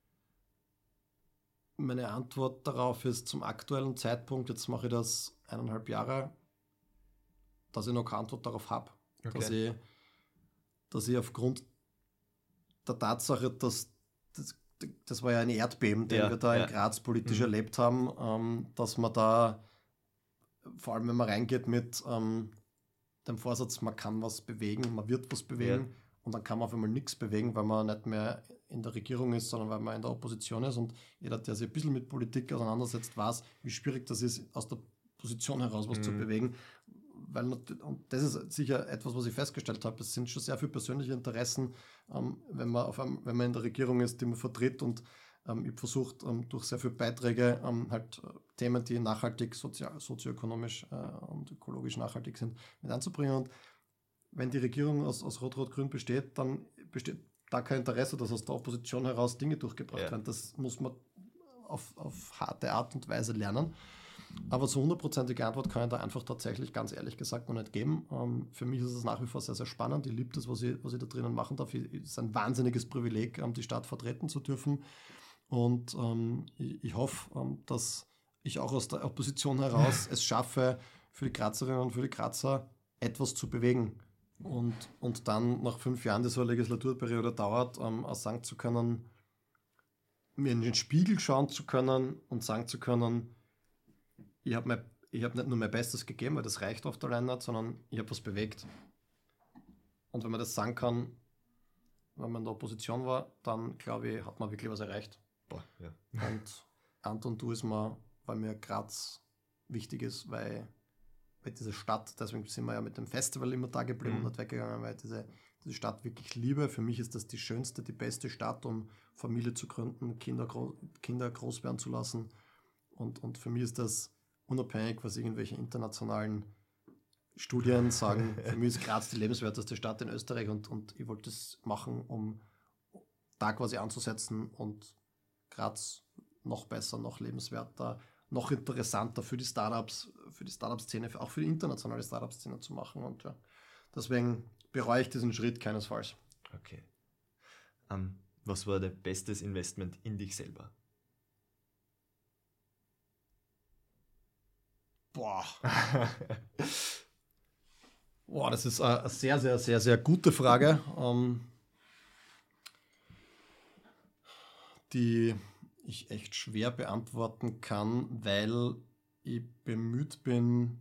Meine Antwort darauf ist zum aktuellen Zeitpunkt, jetzt mache ich das 1,5 Jahre, dass ich noch keine Antwort darauf habe. Okay. Dass ich aufgrund der Tatsache, dass das war ja ein Erdbeben, den wir da in Graz politisch erlebt haben, dass man da, vor allem wenn man reingeht mit dem Vorsatz, man kann was bewegen, man wird was bewegen und dann kann man auf einmal nichts bewegen, weil man nicht mehr in der Regierung ist, sondern weil man in der Opposition ist. Und jeder, der sich ein bisschen mit Politik auseinandersetzt, weiß, wie schwierig das ist, aus der Position heraus was zu bewegen. Und das ist sicher etwas, was ich festgestellt habe. Es sind schon sehr viele persönliche Interessen, wenn man in der Regierung ist, die man vertritt. Und ich habe versucht, durch sehr viele Beiträge Themen, die nachhaltig, sozioökonomisch und ökologisch nachhaltig sind, mit einzubringen. Und wenn die Regierung aus Rot-Rot-Grün besteht, dann besteht da kein Interesse, dass aus der Opposition heraus Dinge durchgebracht werden. Das muss man auf harte Art und Weise lernen. Aber so 100%ige Antwort kann ich da einfach tatsächlich ganz ehrlich gesagt noch nicht geben. Für mich ist es nach wie vor sehr, sehr spannend. Ich liebe das, was ich da drinnen machen darf. Es ist ein wahnsinniges Privileg, die Stadt vertreten zu dürfen. Und ich hoffe, dass ich auch aus der Opposition heraus es schaffe, für die Grazerinnen und für die Grazer etwas zu bewegen. Und dann nach 5 Jahren, die so eine Legislaturperiode dauert, auch sagen zu können, mir in den Spiegel schauen zu können und sagen zu können, ich hab nicht nur mein Bestes gegeben, weil das reicht oft allein nicht, sondern ich habe was bewegt. Und wenn man das sagen kann, wenn man in der Opposition war, dann glaube ich, hat man wirklich was erreicht. Und Anton, weil mir Graz wichtig ist, weil diese Stadt, deswegen sind wir ja mit dem Festival immer da geblieben und nicht weggegangen, weil diese Stadt wirklich liebe. Für mich ist das die schönste, die beste Stadt, um Familie zu gründen, Kinder groß werden zu lassen. Und für mich ist das unabhängig, was irgendwelche internationalen Studien sagen. Für mich ist Graz die lebenswerteste Stadt in Österreich und ich wollte das machen, um da quasi anzusetzen und Graz noch besser, noch lebenswerter, noch interessanter für die Startup-Szene, auch für die internationale Startup-Szene zu machen. Und deswegen bereue ich diesen Schritt keinesfalls. Okay. Was war dein bestes Investment in dich selber? Das ist eine sehr, sehr, sehr, sehr gute Frage, die ich echt schwer beantworten kann, weil ich bemüht bin,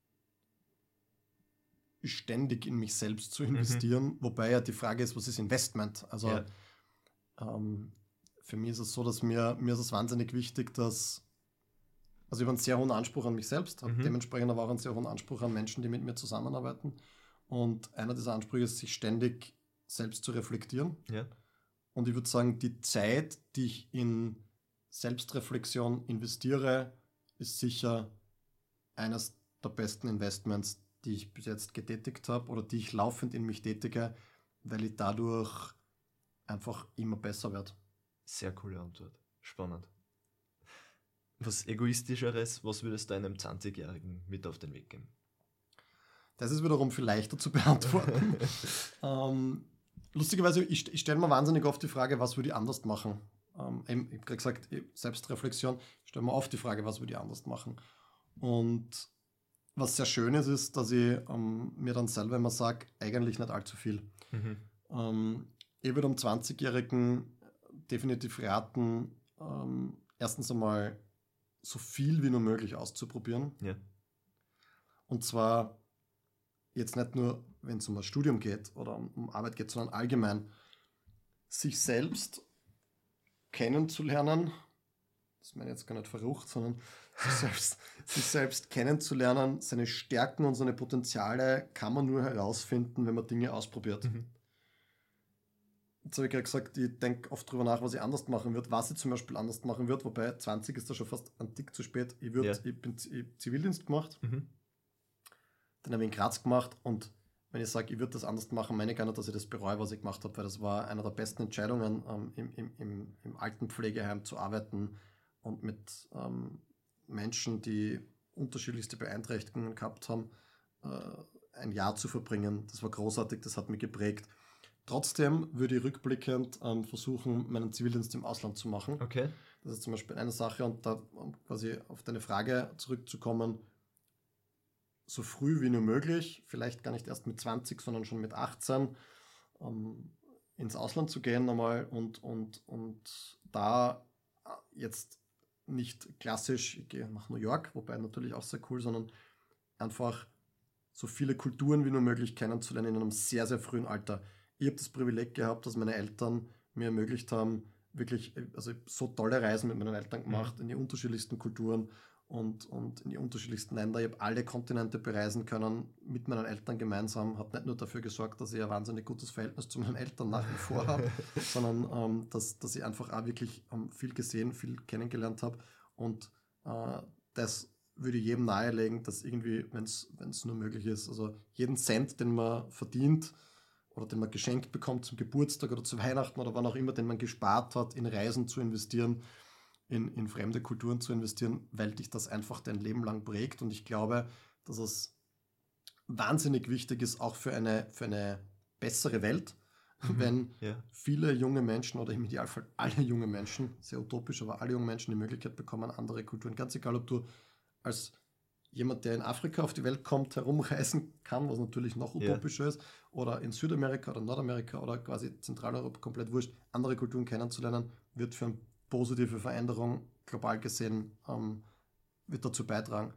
ständig in mich selbst zu investieren, wobei ja die Frage ist, was ist Investment? Also für mich ist es so, dass mir ist es wahnsinnig wichtig, dass Also ich habe einen sehr hohen Anspruch an mich selbst, habe dementsprechend aber auch einen sehr hohen Anspruch an Menschen, die mit mir zusammenarbeiten. Und einer dieser Ansprüche ist, sich ständig selbst zu reflektieren. Ja. Und ich würde sagen, die Zeit, die ich in Selbstreflexion investiere, ist sicher eines der besten Investments, die ich bis jetzt getätigt habe oder die ich laufend in mich tätige, weil ich dadurch einfach immer besser werde. Sehr coole Antwort. Spannend. Was Egoistischeres, was würdest du einem 20-Jährigen mit auf den Weg geben? Das ist wiederum viel leichter zu beantworten. Lustigerweise, ich stelle mir wahnsinnig oft die Frage, was würde ich anders machen? Ich habe gerade gesagt, Selbstreflexion, ich stelle mir oft die Frage, was würde ich anders machen? Und was sehr schön ist, dass ich mir dann selber immer sage, eigentlich nicht allzu viel. Ich würde einem 20-Jährigen definitiv raten, erstens einmal so viel wie nur möglich auszuprobieren. Ja. Und zwar jetzt nicht nur, wenn es um das Studium geht oder um Arbeit geht, sondern allgemein sich selbst kennenzulernen. Das meine ich jetzt gar nicht verrucht, sondern sich selbst kennenzulernen. Seine Stärken und seine Potenziale kann man nur herausfinden, wenn man Dinge ausprobiert. Jetzt habe ich gerade gesagt, ich denke oft darüber nach, was ich anders machen würde, was ich zum Beispiel anders machen würde, wobei 20 ist da schon fast ein Tick zu spät. Ich bin Zivildienst gemacht, dann habe ich in Graz gemacht und wenn ich sage, ich würde das anders machen, meine ich gar nicht, dass ich das bereue, was ich gemacht habe, weil das war eine der besten Entscheidungen, im Altenpflegeheim zu arbeiten und mit Menschen, die unterschiedlichste Beeinträchtigungen gehabt haben, ein Jahr zu verbringen. Das war großartig, das hat mich geprägt. Trotzdem würde ich rückblickend versuchen, meinen Zivildienst im Ausland zu machen. Okay. Das ist zum Beispiel eine Sache und da, um quasi auf deine Frage zurückzukommen, so früh wie nur möglich, vielleicht gar nicht erst mit 20, sondern schon mit 18, ins Ausland zu gehen nochmal und da jetzt nicht klassisch, ich gehe nach New York, wobei natürlich auch sehr cool, sondern einfach so viele Kulturen wie nur möglich kennenzulernen in einem sehr, sehr frühen Alter. Ich habe das Privileg gehabt, dass meine Eltern mir ermöglicht haben, wirklich, also so tolle Reisen mit meinen Eltern gemacht, in die unterschiedlichsten Kulturen und in die unterschiedlichsten Länder. Ich habe alle Kontinente bereisen können mit meinen Eltern gemeinsam. Habe nicht nur dafür gesorgt, dass ich ein wahnsinnig gutes Verhältnis zu meinen Eltern nach wie vor habe, sondern dass ich einfach auch wirklich viel gesehen, viel kennengelernt habe. Und das würde ich jedem nahelegen, dass irgendwie, wenn es nur möglich ist, also jeden Cent, den man verdient oder den man geschenkt bekommt zum Geburtstag oder zu Weihnachten oder wann auch immer, den man gespart hat, in Reisen zu investieren, in fremde Kulturen zu investieren, weil dich das einfach dein Leben lang prägt. Und ich glaube, dass es wahnsinnig wichtig ist, auch für eine bessere Welt, wenn viele junge Menschen oder im Idealfall alle junge Menschen, sehr utopisch, aber alle jungen Menschen die Möglichkeit bekommen, andere Kulturen, ganz egal, ob du als jemand, der in Afrika auf die Welt kommt, herumreisen kann, was natürlich noch utopischer ist, oder in Südamerika oder Nordamerika oder quasi Zentraleuropa, komplett wurscht, andere Kulturen kennenzulernen, wird für eine positive Veränderung global gesehen, wird dazu beitragen.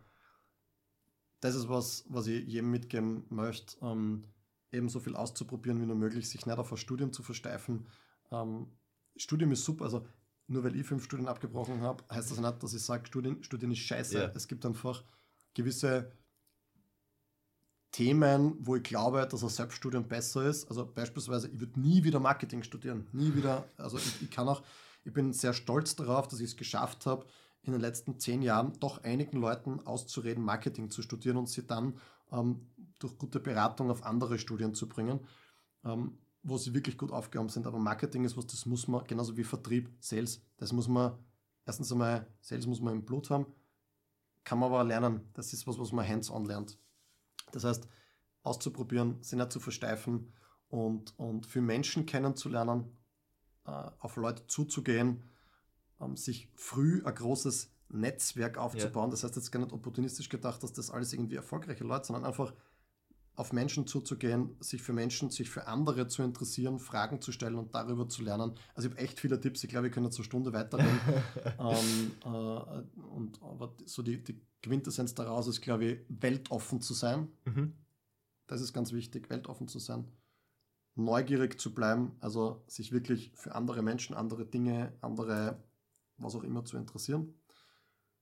Das ist was ich jedem mitgeben möchte, eben so viel auszuprobieren wie nur möglich, sich nicht auf ein Studium zu versteifen. Studium ist super, also nur weil ich 5 Studien abgebrochen habe, heißt das nicht, dass ich sage, Studieren ist scheiße. Ja. Es gibt einfach gewisse Themen, wo ich glaube, dass ein Selbststudium besser ist. Also beispielsweise, ich würde nie wieder Marketing studieren. Nie wieder. Also ich bin sehr stolz darauf, dass ich es geschafft habe, in den letzten 10 Jahren doch einigen Leuten auszureden, Marketing zu studieren und sie dann durch gute Beratung auf andere Studien zu bringen, wo sie wirklich gut aufgehoben sind. Aber Marketing ist was, das muss man, genauso wie Vertrieb, Sales, das muss man, erstens einmal, Sales muss man im Blut haben, kann man aber lernen. Das ist was man hands-on lernt. Das heißt, auszuprobieren, sich nicht zu versteifen und für Menschen kennenzulernen, auf Leute zuzugehen, sich früh ein großes Netzwerk aufzubauen. Ja. Das heißt jetzt gar nicht opportunistisch gedacht, dass das alles irgendwie erfolgreiche Leute, sondern einfach auf Menschen zuzugehen, sich für andere zu interessieren, Fragen zu stellen und darüber zu lernen. Also ich habe echt viele Tipps. Ich glaube, wir können jetzt eine Stunde weiterreden. Aber so die Quintessenz daraus ist, glaube ich, weltoffen zu sein. Das ist ganz wichtig, weltoffen zu sein. Neugierig zu bleiben, also sich wirklich für andere Menschen, andere Dinge, andere was auch immer zu interessieren.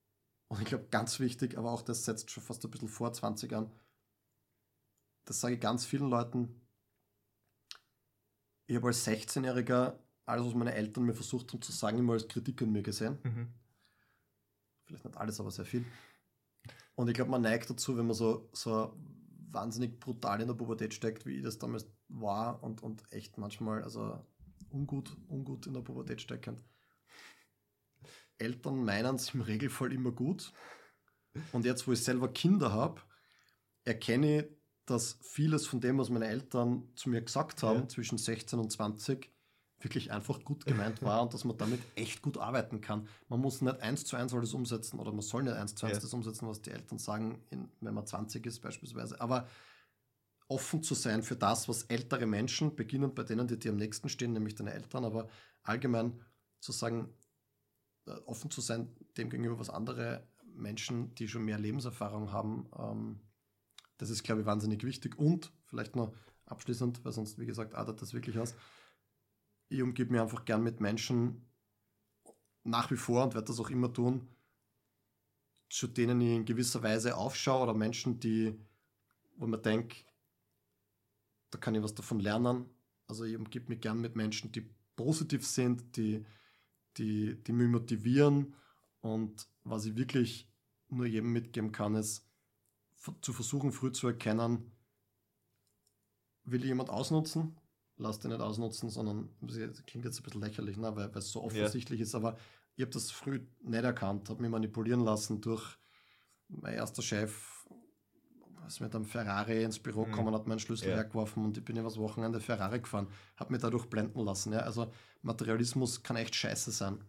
Und ich glaube, ganz wichtig, aber auch das setzt schon fast ein bisschen vor 20 an. Das sage ich ganz vielen Leuten. Ich habe als 16-Jähriger alles, was meine Eltern mir versucht haben zu sagen, immer als Kritik an mir gesehen. Vielleicht nicht alles, aber sehr viel. Und ich glaube, man neigt dazu, wenn man so wahnsinnig brutal in der Pubertät steckt, wie ich das damals war und echt manchmal, also ungut in der Pubertät steckend. Eltern meinen es im Regelfall immer gut. Und jetzt, wo ich selber Kinder habe, erkenne ich, dass vieles von dem, was meine Eltern zu mir gesagt haben, zwischen 16 und 20, wirklich einfach gut gemeint war und dass man damit echt gut arbeiten kann. Man muss nicht 1:1 alles umsetzen oder man soll nicht 1:1 das umsetzen, was die Eltern sagen, wenn man 20 ist beispielsweise. Aber offen zu sein für das, was ältere Menschen, beginnend bei denen, die dir am nächsten stehen, nämlich deine Eltern, aber allgemein zu sagen, offen zu sein dem gegenüber, was andere Menschen, die schon mehr Lebenserfahrung haben, das ist, glaube ich, wahnsinnig wichtig. Und vielleicht noch abschließend, weil sonst, wie gesagt, adert das wirklich aus. Ich umgebe mich einfach gern mit Menschen nach wie vor und werde das auch immer tun, zu denen ich in gewisser Weise aufschaue oder Menschen, wo man denkt, da kann ich was davon lernen. Also ich umgebe mich gern mit Menschen, die positiv sind, die mich motivieren, und was ich wirklich nur jedem mitgeben kann, ist zu versuchen, früh zu erkennen, will jemand ausnutzen? Lass den nicht ausnutzen, sondern, das klingt jetzt ein bisschen lächerlich, ne, weil es so offensichtlich ist, aber ich habe das früh nicht erkannt, habe mich manipulieren lassen durch mein erster Chef, ist mit einem Ferrari ins Büro gekommen, hat meinen Schlüssel hergeworfen und ich bin übers Wochenende Ferrari gefahren, habe mich dadurch blenden lassen. Ja. Also Materialismus kann echt scheiße sein.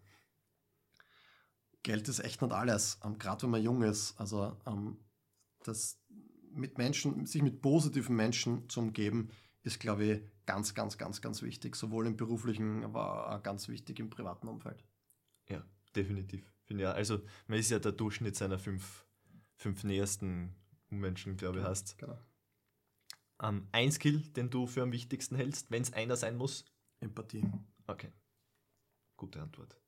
Geld ist echt nicht alles, gerade wenn man jung ist. Also das mit Menschen, sich mit positiven Menschen zu umgeben, ist, glaube ich, ganz, ganz, ganz, ganz wichtig. Sowohl im beruflichen, aber auch ganz wichtig im privaten Umfeld. Ja, definitiv. Ja, also man ist ja der Durchschnitt seiner fünf nähersten Menschen, glaube ich, hast. Genau. Ein Skill, den du für am wichtigsten hältst, wenn es einer sein muss? Empathie. Okay, gute Antwort.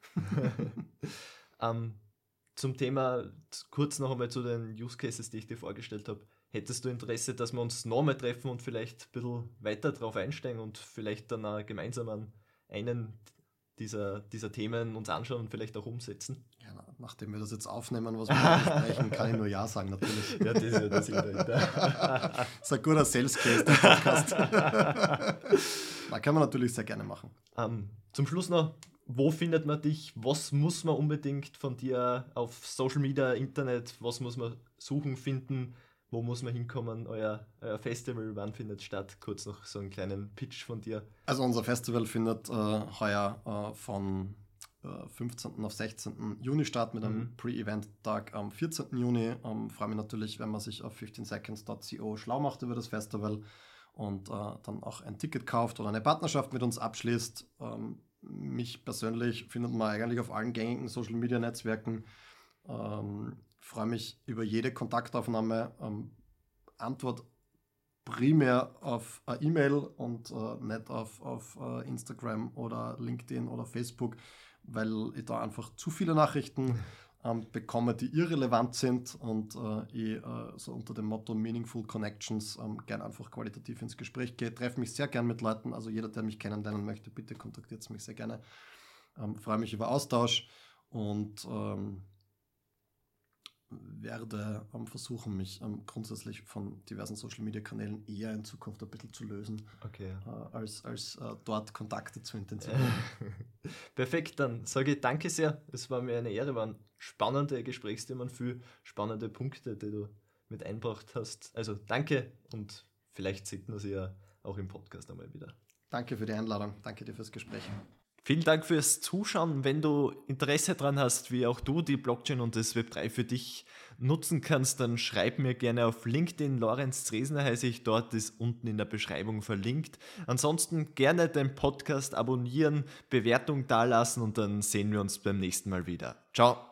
Zum Thema, kurz noch einmal zu den Use Cases, die ich dir vorgestellt habe. Hättest du Interesse, dass wir uns nochmal treffen und vielleicht ein bisschen weiter drauf einsteigen und vielleicht dann auch gemeinsam an einen dieser Themen uns anschauen und vielleicht auch umsetzen? Ja, nachdem wir das jetzt aufnehmen, was wir besprechen, kann ich nur Ja sagen, natürlich. Ja, das ist ja das dahinter. Das ist ein guter Sales Case, der Podcast. Da kann man natürlich sehr gerne machen. Zum Schluss noch, wo findet man dich? Was muss man unbedingt von dir auf Social Media, Internet, was muss man suchen, finden? Wo muss man hinkommen? Euer Festival, wann findet es statt? Kurz noch so einen kleinen Pitch von dir. Also unser Festival findet heuer von 15. auf 16. Juni statt mit einem Pre-Event-Tag am 14. Juni. Freue mich natürlich, wenn man sich auf 15seconds.co schlau macht über das Festival und dann auch ein Ticket kauft oder eine Partnerschaft mit uns abschließt. Mich persönlich findet man eigentlich auf allen gängigen Social-Media-Netzwerken. Freue mich über jede Kontaktaufnahme, Antwort primär auf eine E-Mail und nicht auf Instagram oder LinkedIn oder Facebook, weil ich da einfach zu viele Nachrichten bekomme, die irrelevant sind und ich so unter dem Motto Meaningful Connections gern einfach qualitativ ins Gespräch gehe. Treffe mich sehr gern mit Leuten, also jeder, der mich kennenlernen möchte, bitte kontaktiert mich sehr gerne. Freue mich über Austausch und werde versuchen, mich grundsätzlich von diversen Social-Media-Kanälen eher in Zukunft ein bisschen zu lösen, okay, als dort Kontakte zu intensivieren. Perfekt, dann sage ich danke sehr. Es war mir eine Ehre, waren spannende Gesprächsthemen, viele spannende Punkte, die du mit einbracht hast. Also danke und vielleicht sieht man sie ja auch im Podcast einmal wieder. Danke für die Einladung, danke dir fürs Gespräch. Vielen Dank fürs Zuschauen. Wenn du Interesse daran hast, wie auch du die Blockchain und das Web3 für dich nutzen kannst, dann schreib mir gerne auf LinkedIn. Lorenz Zresner heiße ich, dort ist unten in der Beschreibung verlinkt. Ansonsten gerne den Podcast abonnieren, Bewertung dalassen und dann sehen wir uns beim nächsten Mal wieder. Ciao!